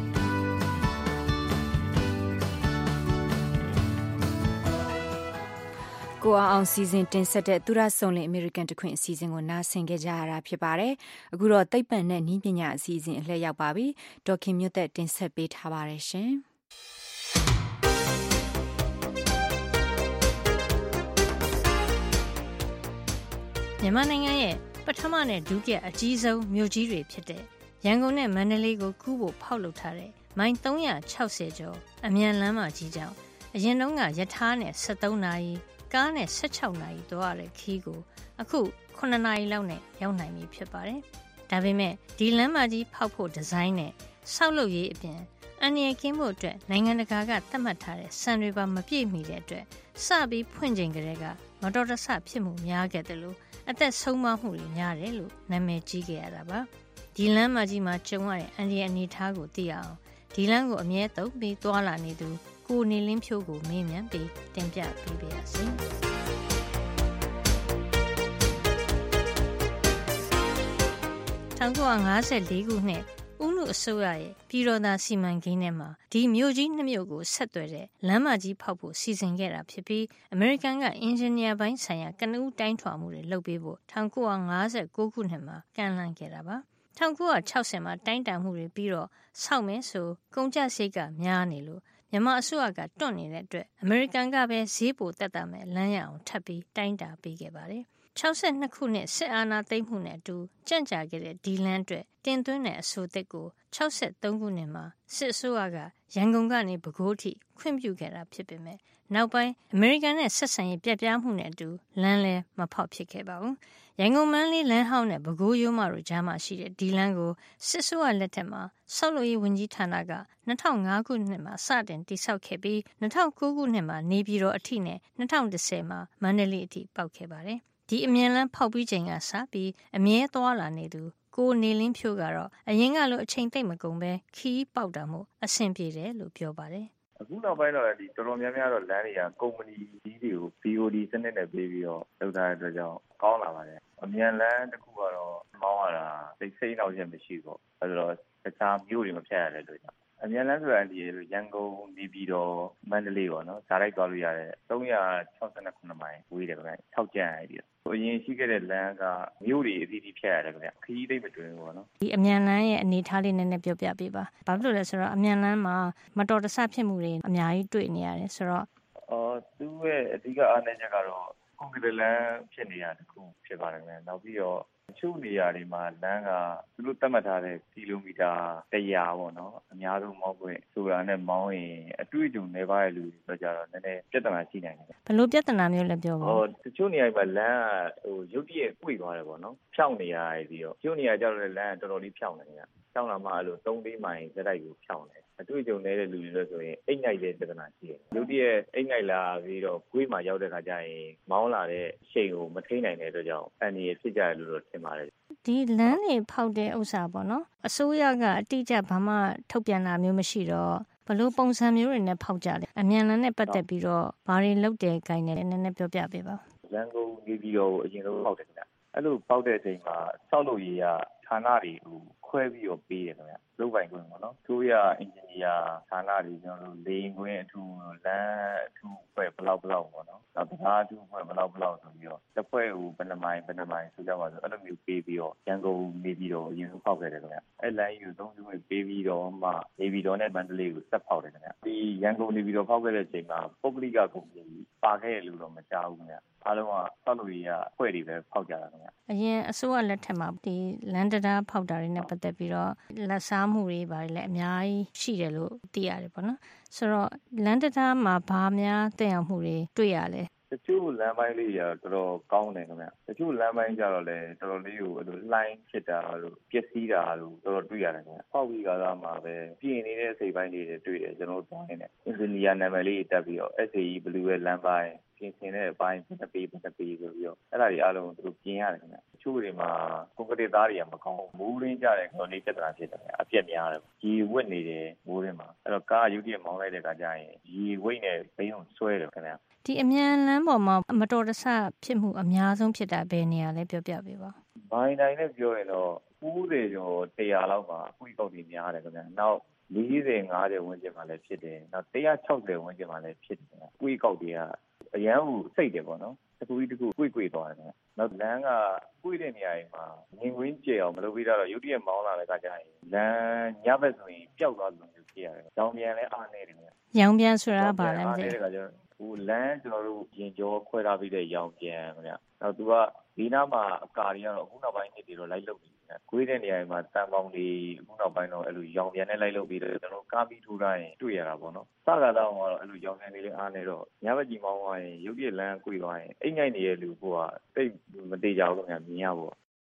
ကိုအောင်စီစဉ်တင်ဆက်တဲ့သူရဆုံလင်အမေရိကန်တခွင်အစီအစဉ်ကိုနားဆင်ကြရတာဖြစ်ပါတယ်။အခုတော့သိပ္ပံနဲ့နည်းပညာအစီအစဉ်အလှည့်ရောက်ပါပြီ။ဒေါခင်မြတ်သက်တင်ဆက်ပေးထားပါတယ်ရှင်။မြန်မာနိုင်ငံရဲ့ပထမနဲ့ဒုတိယအကြီးဆုံးမြို့ကြီးတွေဖြစ်တဲ့ရန်ကုန်နဲ့မန္တလေးကိုကူးဖို့ဖောက်လုပ်ထားတဲ့မိုင်three sixtyကျော်အမြန်လမ်းမကြီးကြောင့်အရင်တုန်းကရထားနဲ့seventeenနာရီကားနဲ့sixteenနာရီသွားရတဲ့ခီးကိုအခုnineနာရီလောက်နဲ့ရောက်နိုင်ပြီဖြစ်ပါတယ်။ဒါပေမဲ့ဒီလမ်းမကြီးဖောက်ဖို့ဒီဇိုင်းနဲ့ဆောက်လုပ်ရေးအပြင်အန္တရာယ်ကင်းဖို့အတွက်နိုင်ငံတကာကသတ်မှတ်ထားတဲ့စံတွေပါမပြည့်မီတဲ့အတွက်စပြီးဖွင့်ချိန်ကလေးကမတော်တဆဖြစ်မှုများခဲ့တယ်လို့အသက်ဆုံးမမှုတွေများတယ်လို့နာမည်ကြီးခဲ့ရတာပါဒီလမ်းမကြီးမှာကျုံရတဲ့အန္တရာယ်အနေအထားကိုသိရအောင်ဒီလမ်းကိုအမြဲသုံးပြီးသွားလာနေသူကိုနေလင်းဖြိုးကိုမေးမြန်းပြီးတင်ပြပေးပါရစေ။၁၉၅၄ခုနှစ်ဦးနုအစိုးရရဲ့ပြည်တော်သာစီမံကိန်းထဲမှာဒီမြို့ကြီးနှစ်မြို့ကိုဆက်သွယ်တဲ့လမ်းမကြီးဖောက်ဖို့စီစဉ်ခဲ့တာဖြစ်ပြီးအမေရိကန်ကအင်ဂျင်နီယာပိုင်းဆိုင်ရာကနဦးတိုင်းထွာမှုတွေလုပ်ပေးဖို့၁၉၅၉ခုနှစ်မှာကမ်းလှမ်းခဲ့တာပါ၁၉၆၀မှာတိုင်းတာမှုတွေပြီးတော့ဆောက်မယ်ဆိုကုန်ကျစရိတ်ကများနေလို့မြန်မာအစိုးရကတွန့်နေတဲ့အတွက်အမေရိကန်ကပဲဈေးပိုတက်တာမဲ့လမ်းရအောင်ထပ်ပြီးတိုင်းတာပေးခဲ့ပါတယ်၆၂ခုနှစ်စစ်အာဏာသိမ်းမှုနဲ့အတူကြန့်ကြာခဲ့တဲ့ဒီလမ်းအတွက်တင်သွင်းတဲ့အဆိုသစ်ကို၆၃ခုနှစ်မှာစစ်အစိုးရကရန်ကုန်ကနေပဲခူးထိခွင့်ပြုခဲ့တာဖြစ်ပေမဲ့နောက်ပိုင်းအမေရိကန်နဲ့ဆက်ဆံရေးပြတ်ပြားမှုနဲ့အတူလမ်းလည်းမဖောက်ဖြစ်ခဲ့ပါဘူးရန်ကုန်မန္တလေးလမ်းဟောင်းနဲ့ပဲခူးရိုးမတို့ကြားမှာရှိတဲ့ဒီလမ်းကိုစစ်အစိုးရလက်ထက်မှာဆောက်လုပ်ရေးဝန်ကြီးဌာနက၂၀၀၅ခုနှစ်မှာစတင်တည်ဆောက်ခဲ့ပြီး၂၀၀၉ခုနှစ်မှာနေပြည်တော်အထိနဲ့၂၀၁၀မှာမန္တလေးအထိပေါက်ခဲ့ပါတယ်ဒီအမြင်လန်းဖောက်ပြီးချိန်ကစပြီးအမြဲသွားလာနေသူကိုနေလင်းဖြိုးကတော့အရင်ကလိုအချိန်သိမ့်မကုန်ပဲခီးပေါက်တာမို့အဆင်ပြေတယ်လို့ပြောပါတယ်အခုနောက်ပိုင်းတော့ဒီတော်တော်များများတော့လမ်းတွေကကုမ္ပဏီကြီးတွေကို B O D စနစ်နဲ့ပေးပြီးတော့လုပ်ထားတဲ့အတွက်ကြောင့်ကောင်းလာပါတယ်အမြန်လမ်းတစ်ခုကတော့မောင်းရတာစိတ်စိတ်နောက်ချက်မရှိဘူးပေါ့အဲဒါတော့တခြားမြို့တွေမဖြတ်ရတဲ့အတွက်ကြောင့်အမြန်လမ်းဆိုတာဒီရန်ကုန်နေပြည်တော်မန္တလေးပေါ့နော်ဓာတ်ရိုက်သွားလို့ရတယ်၃၆၂မိုင်ဝေးတယ်ခင်ဗျ၆ကျန်ရည်အရင်ရှိခဲ့တဲ့လမ်းကမြို့တွေအသီးသီးဖြတ်ရတယ်ခင်ဗျခရီးသိမ့်မတွင်ဘူးပေါ့နော်ဒီအမြန်လမ်းရဲ့အနေအထားလေးနည်းနည်းပြောပြပေးပါဘာဖြစ်လို့လဲဆိုတော့အမြန်လမ်းမှာမတော်တဆဖြစ်မှုတွေအများကြီးတွေ့နေရတယ်ဆိုတော့အော်သူ့ရဲ့အဓိကအားနည်းချက်ကတော့ကွန်ကရစ်လမ်းဖြစ်နေတာတခုဖြစ်ပါတယ်ခင်ဗျနောက်ပြီးတော့တချို့နေရာတွေမှာလမ်းကသူတို့သတ်မှတ်ထားတဲ့ကီလိုမီတာတရာပေါ့နော်အများဆုံးမောင်းခွင့်ဆိုတာနဲ့မောင်းရင်အတွေ့အကြုံနေပါရဲ့လူတွေတော့ကြတော့နည်းနည်းပြဿနာရှိနိုင်တယ်ဘယ်လိုပြဿနာမျိုးလဲပြောပါဦးဟောတချို့နေရာတွေမှာလမ်းကဟိုရုတ်တရက်ကွေ့သွားတယ်ပေါ့နော်ဖြောင်းနေရပြီးတော့တချို့နေရာကျတော့လည်းလမ်းကတော်တော်လေးဖြောင်းနေတယ်ဖြောင်းလာမှအဲ့လို၃-၄မိုင်စက်တိုက်ကိုဖြောင်းတယ်အတွေ့အကြုံနေတဲ့လူတွေလို့ဆိုရင်အိတ်ငိုက်တဲ့ပြဿနာရှိတယ်ရုတ်တရက်အိတ်ငိုက်လာပြီးတော့ကွေးမှရောက်တဲ့ခါကျရင်မောင်းလာတဲ့ရှိန်ကိုမထိနိုင်တဲ့အတွက်ကြောင့်အန်ဒီရဖြစ်ကြတယ်လို့တော့ထင်ပါတယ်ဒီလမ်းတွေဖောက်တဲ့ဥစ္စာပေါ့နော်အစိုးရကအတိအကျဘာမှထုတ်ပြန်တာမျိုးမရှိတော့ဘလို့ပုံစံမျိုးတွေနဲ့ဖောက်ကြတယ်အမြန်လမ်းနဲ့ပတ်သက်ပြီးတော့ဘာတွေလုပ်တယ်ခိုင်းတယ်နည်းနည်းပြောပြပေးပါရန်ကုန်နေပြီးတော့အရင်ဆုံးဖောက်တယ်ခင်ဗျအဲ့လိုဖောက်တဲ့အချိန်မှာဆောက်လုပ်ရေးကဌာနတွေကိုခွဲပြီးတော့ပေးတယ်ခင်ဗျလုပ်ပိုင်ခွင့်ပေါ့နော်သူရအင်ဂျင်နီယာဌာနတွေကျွန်တော်တို့လေရင်ခွင့်အထူးလမ်းအထူးပဲဘလောက်ဘလောက်ပေါ့နော်နောက်တရားအထူးပဲဘလောက်ဘလောက်ဆိုပြီးတော့တစ်ဖွဲ့ကိုဘယ်နှမိုင်ဘယ်နှမိုင်ဆိုကြပါဆိုအဲ့လိုမျိုးပေးပြီးတော့ရန်ကုန်နေပြီးတော့အရင်ဆုံးဖောက်ခဲ့တယ်ခင်ဗျအဲ့လိုင်းယူသုံးစုဝင်ပေးပြီးတော့မှနေပြီးတော့နဲ့မန္တလေးကိုဆက်ဖောက်တယ်ခင်ဗျဒီရန်ကုန်နေပြီးတော့ဖောက်ခဲ့တဲ့အချိန်မှာပုဂ္ဂလိကကုမ္ပဏီပါခဲ့ရလို့တော့မကြားဘူးခင်ဗျအားလုံးကဆောက်လုပ်ရေးကဖွဲ့တွေပဲဖောက်ကြတာခင်ဗျအရင်အစိုးရလက်ထက်မှာဒီလန်ဒတာဖောက်တာတွေနဲ့ပတ်သက်ပြီးတော့လက်စားမှုတွေပါတယ်လည်းအများကြီးရှိတယ်လို့သိရတယ်ပေါ့နော်ဆိုတော့လန်ဒတာမှာဘာများတက်ရောက်မှုတွေတွေ့ရလဲတချို့လမ်းပိုင်းလေးတွေတော်တော်ကောင်းတယ်ခင်ဗျတချို့လမ်းပိုင်းကျတော့လည်းတော်တော်လေးကိုအဲ့လိုလှိုင်းဖြစ်တာလို့ပျက်စီးတာလို့တော်တော်တွေ့ရတယ်ခင်ဗျဖောက်ပြီးကားမှာပဲပြင်နေတဲ့စိတ်ပိုင်းတွေတွေ့တယ်ကျွန်တော်တို့တိုင်းနဲ့အင်ဂျင်နီယာနာမည်လေးတက်ပြီးတော့ S A E Blue ရဲ့လမ်းပိုင်းပြင်ဆင်တဲ့အပိုင်းတစ်ပေတစ်ပေဆိုပြီးတော့အဲ့ဒါတွေအားလုံးသူတို့ပြင်ရတယ်ခင်ဗျတချို့တွေမှာကွန်ကရစ်သားတွေကမကောင်းဘူးမိုးရင်းကြတဲ့ခေါင်းလေးပြဿနာဖြစ်တယ်အပြက်များတယ်ရေဝတ်နေတယ်မိုးရင်းမှာအဲ့တော့ကားရုပ်တရက်မောင်းလိုက်တဲ့အခါကျရင်ရေဝိတ်နဲ့ဘိန်းကိုဆွဲတယ်ခင်ဗျဒီအမြန်လမ်းပေါ်မှာမတော်တဆဖြစ်မှုအများဆုံးဖြစ်တာဘယ်နေရာလဲပြောပြပေးပါဘိုင်းတိုင်းနဲ့ပြောရင်တော့၉၀ကျော်၁၀၀လောက်မှာအကွေးကောက်တွေများတယ်ခင်ဗျနောက်၄၀ ၅၀ဝန်းကျင်မှာလည်းဖြစ်တယ်နောက်၁၆၀ဝန်းကျင်မှာလည်းဖြစ်တယ်အကွေးကောက်တွေကအရန်ကိုစိတ်တယ်ပေါ့နော်တကူကြီးတကူကွေ့ကွေ့သွားတယ်နောက်လမ်းကကွေ့တဲ့နေရာတွေမှာငင်ကွင်းကျအောင်မလုပ်ပြီးတော့ရုတ်တရက်မောင်းလာတဲ့အခါကျရင်လမ်းညဘက်ဆိုရင်ပျောက်သွားလို့မျိုးဖြစ်ရတယ်။ရောင်ပြန်လည်းအားနေတယ်ခင်ဗျ။ရောင်ပြန်ဆိုတာဘာလဲမသိဘူး။အားနေတဲ့အခါကျတော့ဟိုလမ်းကျွန်တော်တို့ရင်ကျော်ခွဲထားပြီးတဲ့ရောင်ပြန်ခင်ဗျ။နောက်သူကဒီနားမှာအကာတွေကတော့အခုနောက်ပိုင်းနှစ်တွေတော့လိုက်လုပ်နေတယ်။ကွေးတဲ့နေရာတွေမှာတန်ပေါင်းတွေအခုနောက်ပိုင်းတော့အဲ့လိုရောင်ပြန်နဲ့လိုက်လုပ်ပြီးတော့ကျွန်တော်ကားပြီးထိုးတိုင်းတွေ့ရတာပေါ့နော်။စကားတော့ကတော့အဲ့လိုရောင်ပြန်လေးလေးအားနေတော့ညဘက်ကြီးမောင်းသွားရင်ရုတ်တရက်လမ်းကွေ့သွားရင်အိမ်ငိုက်နေတဲ့လူကတိတ်မသေးကြဘူးခင်ဗျမြင်ရဖို့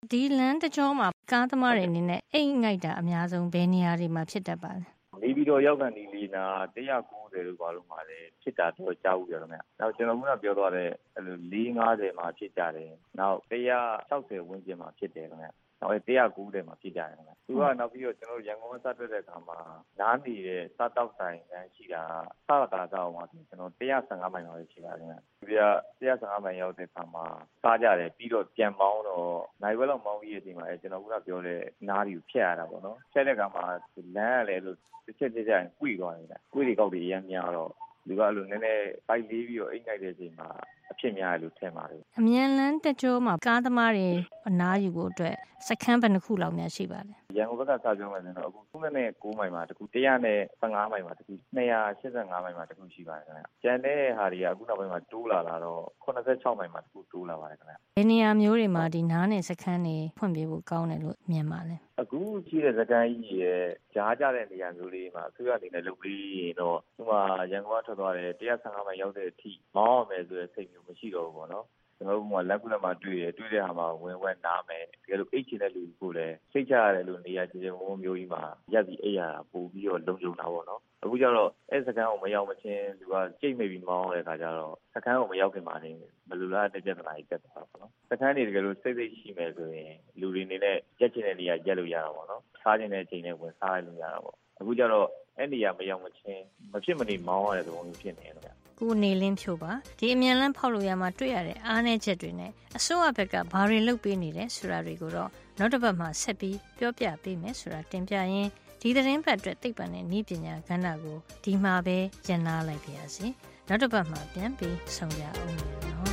ဒီလမ်းတစ်ကြောမှာကားသမားတွေအနေနဲ့အိမ်ငိုက်တာအများဆုံးဘယ်နေရာတွေမှာဖြစ်တတ်ပါလဲနေပြီးတော့ရောက်ကန်ဒီလီနာone ninetyလို့ပါလို့မှာလေဖြစ်တာတော့ကြားဘူးရတော့မယ်နောက်ကျွန်တော်ကပြောသွားတဲ့အဲ့လိုfour fiftyမှာဖြစ်ကြတယ်နောက်one sixtyဝန်းကျင်မှာဖြစ်တယ်ခင်ဗျနောက်one ninetyမှာဖြစ်ကြတယ်ခင်ဗျသူကနောက်ပြီးတော့ကျွန်တော်ရန်ကုန်ကစထွက်တဲ့အခါမှာနားနေတဲ့စားတောက်ဆိုင်တန်းရှိတာစတာတော့မှာကျွန်တော်one fifteenမိုင်လောက်ရှိတာခင်ဗျဒီကone fifteenမိုင်ရောက်တဲ့အခါမှာစားကြတယ်ပြီးတော့ပြန်ပေါင်းတော့နိုင်ဝဲလောက်မောင်းပြီးတဲ့အချိန်မှာကျွန်တော်ကပြောတဲ့နားတွေကိုဖျက်ရတာပေါ့နော်ဖျက်တဲ့အခါမှာလမ်းကလည်းလို့တစ်ချက်တစ်ချက်ကွေ့သွားတယ်ကွေ့တွေကောက်တွေအများများတော့ဒီကအဲ့လိုနည်းနည်းပိုက်လေးပြီးတော့အိတ်လိုက်တဲ့အချိန်မှာအဖြစ်များတယ်လို့ထင်ပါတယ်အမြန်လန်းတကြောမှာကားသမားတွေအနားယူဖို့အတွက်စခန်းဘယ်နှခုလောက်များရှိပါလဲရန်ကုန်ဘက်ကစားကြမယ်ဆိုတော့အခုtwo hundred nineမိုင်မှာတခုone fifteenမိုင်မှာတခုtwo eighty-fiveမိုင်မှာတခုရှိပါတယ်ခင်ဗျကျန်တဲ့ဟာတွေကအခုနောက်ပိုင်းမှာတိုးလာလာတော့seventy-sixမိုင်မှာတခုတိုးလာပါတယ်ခင်ဗျဘယ်နေရာမျိုးတွေမှာဒီနားနဲ့စခန်းတွေဖွင့်ပြဖို့ကောင်းတယ်လို့မြင်ပါလဲအခုရှိတဲ့စခန်းကြီးရဲ့ကြားကြတဲ့နေရာမျိုးလေးမှာအစိုးရအနေနဲ့လုပ်ပြီးရင်တော့ဒီမှာရန်ကုန်ကထွက်သွားတယ်one fifteenမိုင်ရောက်တဲ့အထိမောင်းရမယ်ဆိုတဲ့စိတ်မျိုးမရှိတော့ဘူးပေါ့နော်ကျွန်တော်တို့ကလက်ကူလက်မှာတွေ့တယ်တွေ့တဲ့ဟာမှာဝင်ဝဲနားမယ်တကယ်လို့အိတ်ချင်တဲ့လူကိုလည်းစိတ်ချရတယ်လို့နေရာချင်းချင်းဝုန်းမျိုးကြီးမှာရက်ပြီးအိတ်ရတာပို့ပြီးတော့လုံခြုံတာပေါ့နော်အခုကျတော့အဲ့စကန်ကိုမရောက်မချင်းလူကကြိတ်မိပြီးမောင်းတဲ့ခါကျတော့စကန်ကိုမရောက်ခင်မှာနေဘလူလားတဲ့ပြဿနာကြီးတက်သွားတာပေါ့နော်စကန်တွေတကယ်လို့စိတ်စိတ်ရှိမယ်ဆိုရင်လူတွေနေနဲ့ရက်ချင်တဲ့နေရာရက်လို့ရတာပေါ့နော်စားချင်တဲ့အချိန်နဲ့ဝင်စားရလို့ရတာပေါ့အခုကျတော့အဲ့နေရာမရောက်မချင်းမဖြစ်မနေမောင်းရတဲ့သဘောမျိုးဖြစ်နေတယ်ကိုနေလင်းဖြိုပါဒီအမြန်လန်းဖောက်လို့ရမှာတွေ့ရတဲ့အားနည်းချက်တွေနဲ့အစိုးရဘက်ကဘာတွေလုပ်ပေးနေလဲဆိုတာတွေကိုတော့နောက်တစ်ပတ်မှာဆက်ပြီးပြောပြပေးမယ်ဆိုတာတင်ပြရင်းဒီသတင်းပတ်အတွက်သိပ္ပံနဲ့နည်းပညာကဏ္ဍကိုဒီမှာပဲရန်နာလိုက်ပါရစေနောက်တစ်ပတ်မှာပြန်ပြီးဆုံကြအောင်နော်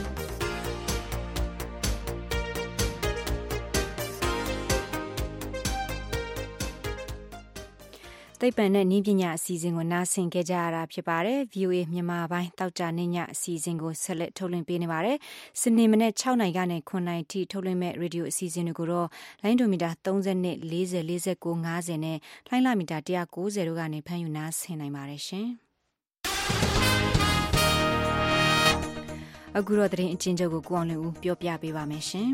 သိပ္ပံနဲ့နည်းပညာအစီအစဉ်ကိုနားဆင်ကြကြရတာဖြစ်ပါတယ် V O A မြန်မာပိုင်းတောက်ကြနေညအစီအစဉ်ကိုဆက်လက်ထုတ်လွှင့်ပေးနေပါတယ်စနေမနေ့sixနာရီကနေnineနာရီထိထုတ်လွှင့်မဲ့ရေဒီယိုအစီအစဉ်တွေကိုတော့လိုင်းဒိုမီတာthirty, forty, forty, fifty နဲ့လိုင်းလာမီတာone ninetyတို့ကနေဖမ်းယူနားဆင်နိုင်ပါတယ်ရှင်အခုတော့သတင်းအချင်းချုပ်ကိုကိုအောင်လင်းဦးပြောပြပေးပါမယ်ရှင်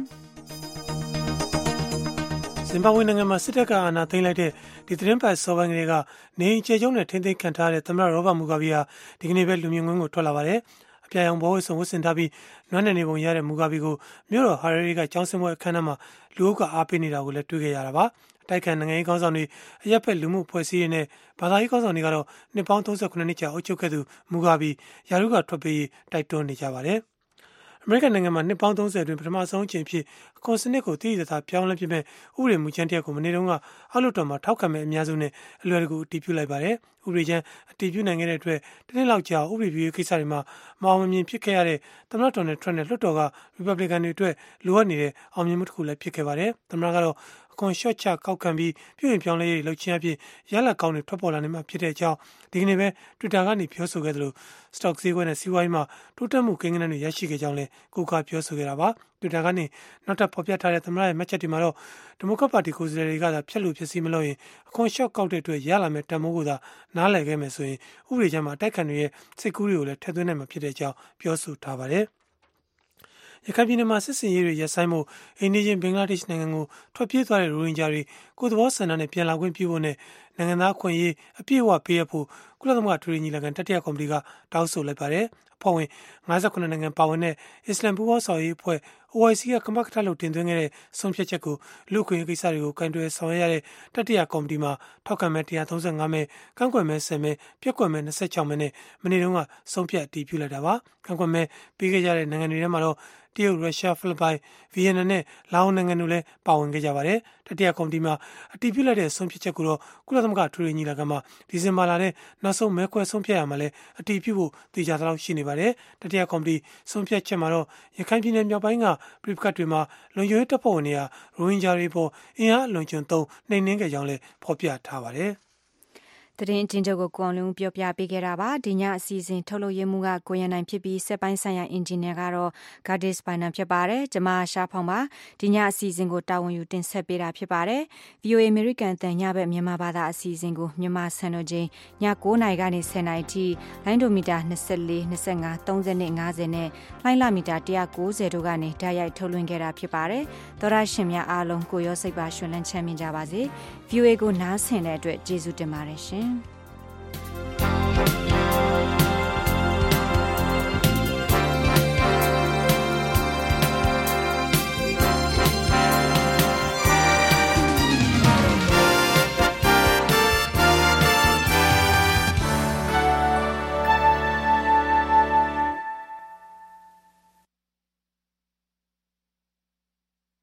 ဇင်ဘာဘွေနိုင်ငံမှာစစ်တပ်ကအာဏာသိမ်းလိုက်တဲ့ဒီသတင်းပတ်စောပိုင်းကလေးကနေအင်ကျေကျုံနဲ့ထိမ့်သိမ်းခံထားတဲ့သမ္မတရောဘတ်မူဂါဘီဟာဒီကနေ့ပဲလူမြင်ကွင်းကိုထွက်လာပါတယ်။အပြာရောင်ဘောဝတ်စုံဝတ်ဆင်ထားပြီးနွမ်းနယ်နေပုံရတဲ့မူဂါဘီကိုမြို့တော်ဟာရီရီကကျောင်းစင်ပွဲအခမ်းအနားမှာလူအုပ်ကအားပေးနေတာကိုလည်းတွေ့ခဲ့ရတာပါ။အတိုက်ခံနိုင်ငံရေးခေါင်းဆောင်တွေအရက်ဖက်လူမှုဖွဲ့စည်းရေးနဲ့ဘာသာရေးခေါင်းဆောင်တွေကတော့နှစ်ပေါင်းthirty-nineနှစ်ကြာအုပ်ချုပ်ခဲ့သူမူဂါဘီယာရုကထွက်ပြေးတိုက်တွန်းနေကြပါတယ်။အမေရိကန်နိုင်ငံမှာနှစ်ပေါင်းthirtyအတွင်းပထမဆုံးအကြိမ်ဖြစ်အခွန်စနစ်ကိုတည်တည်သားပြောင်းလဲပြမဲ့ဥပဒေမူကြမ်းတရက်ကိုမနေ့တုန်းကအောက်လွှတ်တော်မှာထောက်ခံမဲ့အများစုနဲ့အလွယ်တကူအတည်ပြုလိုက်ပါတယ်။ဥပဒေကြမ်းအတည်ပြုနိုင်ခဲ့တဲ့အတွက်တနည်းလောက်ကြာဥပဒေပြုရေးကိစ္စတွေမှာမအောင်မမြင်ဖြစ်ခဲ့ရတဲ့သမ္မတဒေါ်နယ်ထရန့်နဲ့လွှတ်တော်ကရီပတ်ဘလစ်ကန်တွေအတွက်လိုအပ်နေတဲ့အောင်မြင်မှုတစ်ခုလည်းဖြစ်ခဲ့ပါတယ်။သမ္မတကတော့အခွန်ရှော့ချကောက်ခံပြီးပြုရင်ပြောင်းလဲရေးလှုပ်ခြင်းအဖြစ်ရလဒ်ကောင်းတွေထွက်ပေါ်လာနေမှာဖြစ်တဲ့အကြောင်းဒီကနေ့ပဲ Twitter ကနေပြောဆိုခဲ့သလို stock ဈေးကွက်နဲ့စီးပွားရေးမှာတိုးတက်မှုကိန်းဂဏန်းတွေရရှိခဲ့ကြောင်းလည်းကိုးကားပြောဆိုခဲ့တာပါ။ Twitter ကနေနောက်ထပ်ဖော်ပြထားတဲ့သမ္မတရဲ့မှတ်ချက်တွေမှာတော့ဒီမိုကရက်ပါတီကိုယ်စားလှယ်တွေကသာဖျက်လို့ဖြစ်စီမလို့ရင်အခွန်ရှော့ကောက်တဲ့အတွက်ရလာမယ့်တန်ဖိုးကိုသာနားလည်ခဲ့မယ်ဆိုရင်ဥပဒေကြမ်းမှာတိုက်ခိုက်နေတဲ့စိတ်ကူးတွေကိုလည်းထည့်သွင်းနိုင်မှာဖြစ်တဲ့အကြောင်းပြောဆိုထားပါတယ်။ရခိုင်ပြည်နယ်မှာစစ်စင်ရေးတွေရပ်ဆိုင်းမှုအိန္ဒိယဘင်္ဂလားဒေ့ရှ်နိုင်ငံကိုထွက်ပြေးသွားတဲ့ရိုဟင်ဂျာတွေကိုယ်သဘောဆန္ဒနဲ့ပြန်လာခွင့်ပြုဖို့နဲ့နိုင်ငံသားအခွင့်အရေးအပြည့်အဝပေးအပ်ဖို့ကုလသမဂ္ဂထွေထွေညီလာခံတတိယကော်မတီကတောင်းဆိုလိုက်ပါတယ်။အဖွဲ့ဝင်fifty-nineနိုင်ငံပါဝင်တဲ့အစ္စလမ်ပူးပေါင်းဆောင်ရွက်ရေးအဖွဲ့ O I C ကကမကထလုပ်တင်သွင်းခဲ့တဲ့ဆုံးဖြတ်ချက်ကိုလူ့အခွင့်အရေးကိစ္စတွေကိုကင်တွယ်ဆောင်ရွက်ရတဲ့တတိယကော်မတီမှာထောက်ခံမဲ့one thirty-fiveမဲကန့်ကွက်မဲtenမဲပြက်ကွက်မဲtwenty-sixမဲနဲ့မနေ့တုန်းကဆုံးဖြတ်အတည်ပြုလိုက်တာပါ။ကန့်ကွက်မဲပေးခဲ့ကြတဲ့နိုင်ငံတွေထဲမှာတော့တရုတ်ရုရှားဖိလစ်ပိုင်ဗီယက်နမ်နဲ့လာအိုနိုင်ငံတို့လည်းပါဝင်ခဲ့ကြပါတယ်တတိယကော်မတီမှာအတည်ပြုလိုက်တဲ့ဆုံးဖြတ်ချက်ကိုတော့ကုလသမဂ္ဂထွေထွေညီလာခံမှာဒီဇင်ဘာလထဲနောက်ဆုံးမဲခွဲဆုံးဖြတ်ရမှာလည်းအတည်ပြုဖို့တည်ကြသလောက်ရှိနေပါတယ်တတိယကော်မတီဆုံးဖြတ်ချက်မှာတော့ရခိုင်ပြည်နယ်မြောက်ပိုင်းကပြည်ပတွေမှာလုံခြုံရေးတပ်ဖွဲ့ဝင်တွေကရိုဟင်ဂျာတွေပေါ်အင်အားအလွန်ကျွံသုံးနှိမ်နင်းခဲ့ကြောင်းလည်းဖော်ပြထားပါတယ်တသတင်းအကျဉ်းချုပ်ကိုကိုအောင်လုံးပြောပြပေးခဲ့တာပါဒီညအစီအစဉ်ထုတ်လုပ်ရမှုကကိုရန်နိုင်ဖြစ်ပြီးစက်ပိုင်းဆိုင်ရာအင်ဂျင်နီယာကတော့ Gardis Bynum ဖြစ်ပါတယ်ကျွန်မရှာဖောင်ပါဒီညအစီအစဉ်ကိုတာဝန်ယူတင်ဆက်ပေးတာဖြစ်ပါတယ် ဗီအိုအေ American တန်ညဘက်မြန်မာဘာသာအစီအစဉ်ကိုမြန်မာစံတော်ချိန်ည9နာရီကနေ10နာရီထိလိုင်းဒိုမီတာ24 25 30နဲ့50နဲ့လိုင်းလာမီတာ190တို့ကနေဓာတ်ရိုက်ထုတ်လွှင့်ခဲ့တာဖြစ်ပါတယ်သောရရှင်များအားလုံးကိုရောစိတ်ပါရှင်လန်းချမ်းမြေ့ကြပါစေ ဗီအိုအေ ကိုနားဆင်တဲ့အတွက်ကျေးဇူးတင်ပါတယ်ရှင်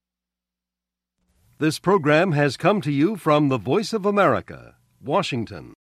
This program has come to you from the Voice of America, Washington.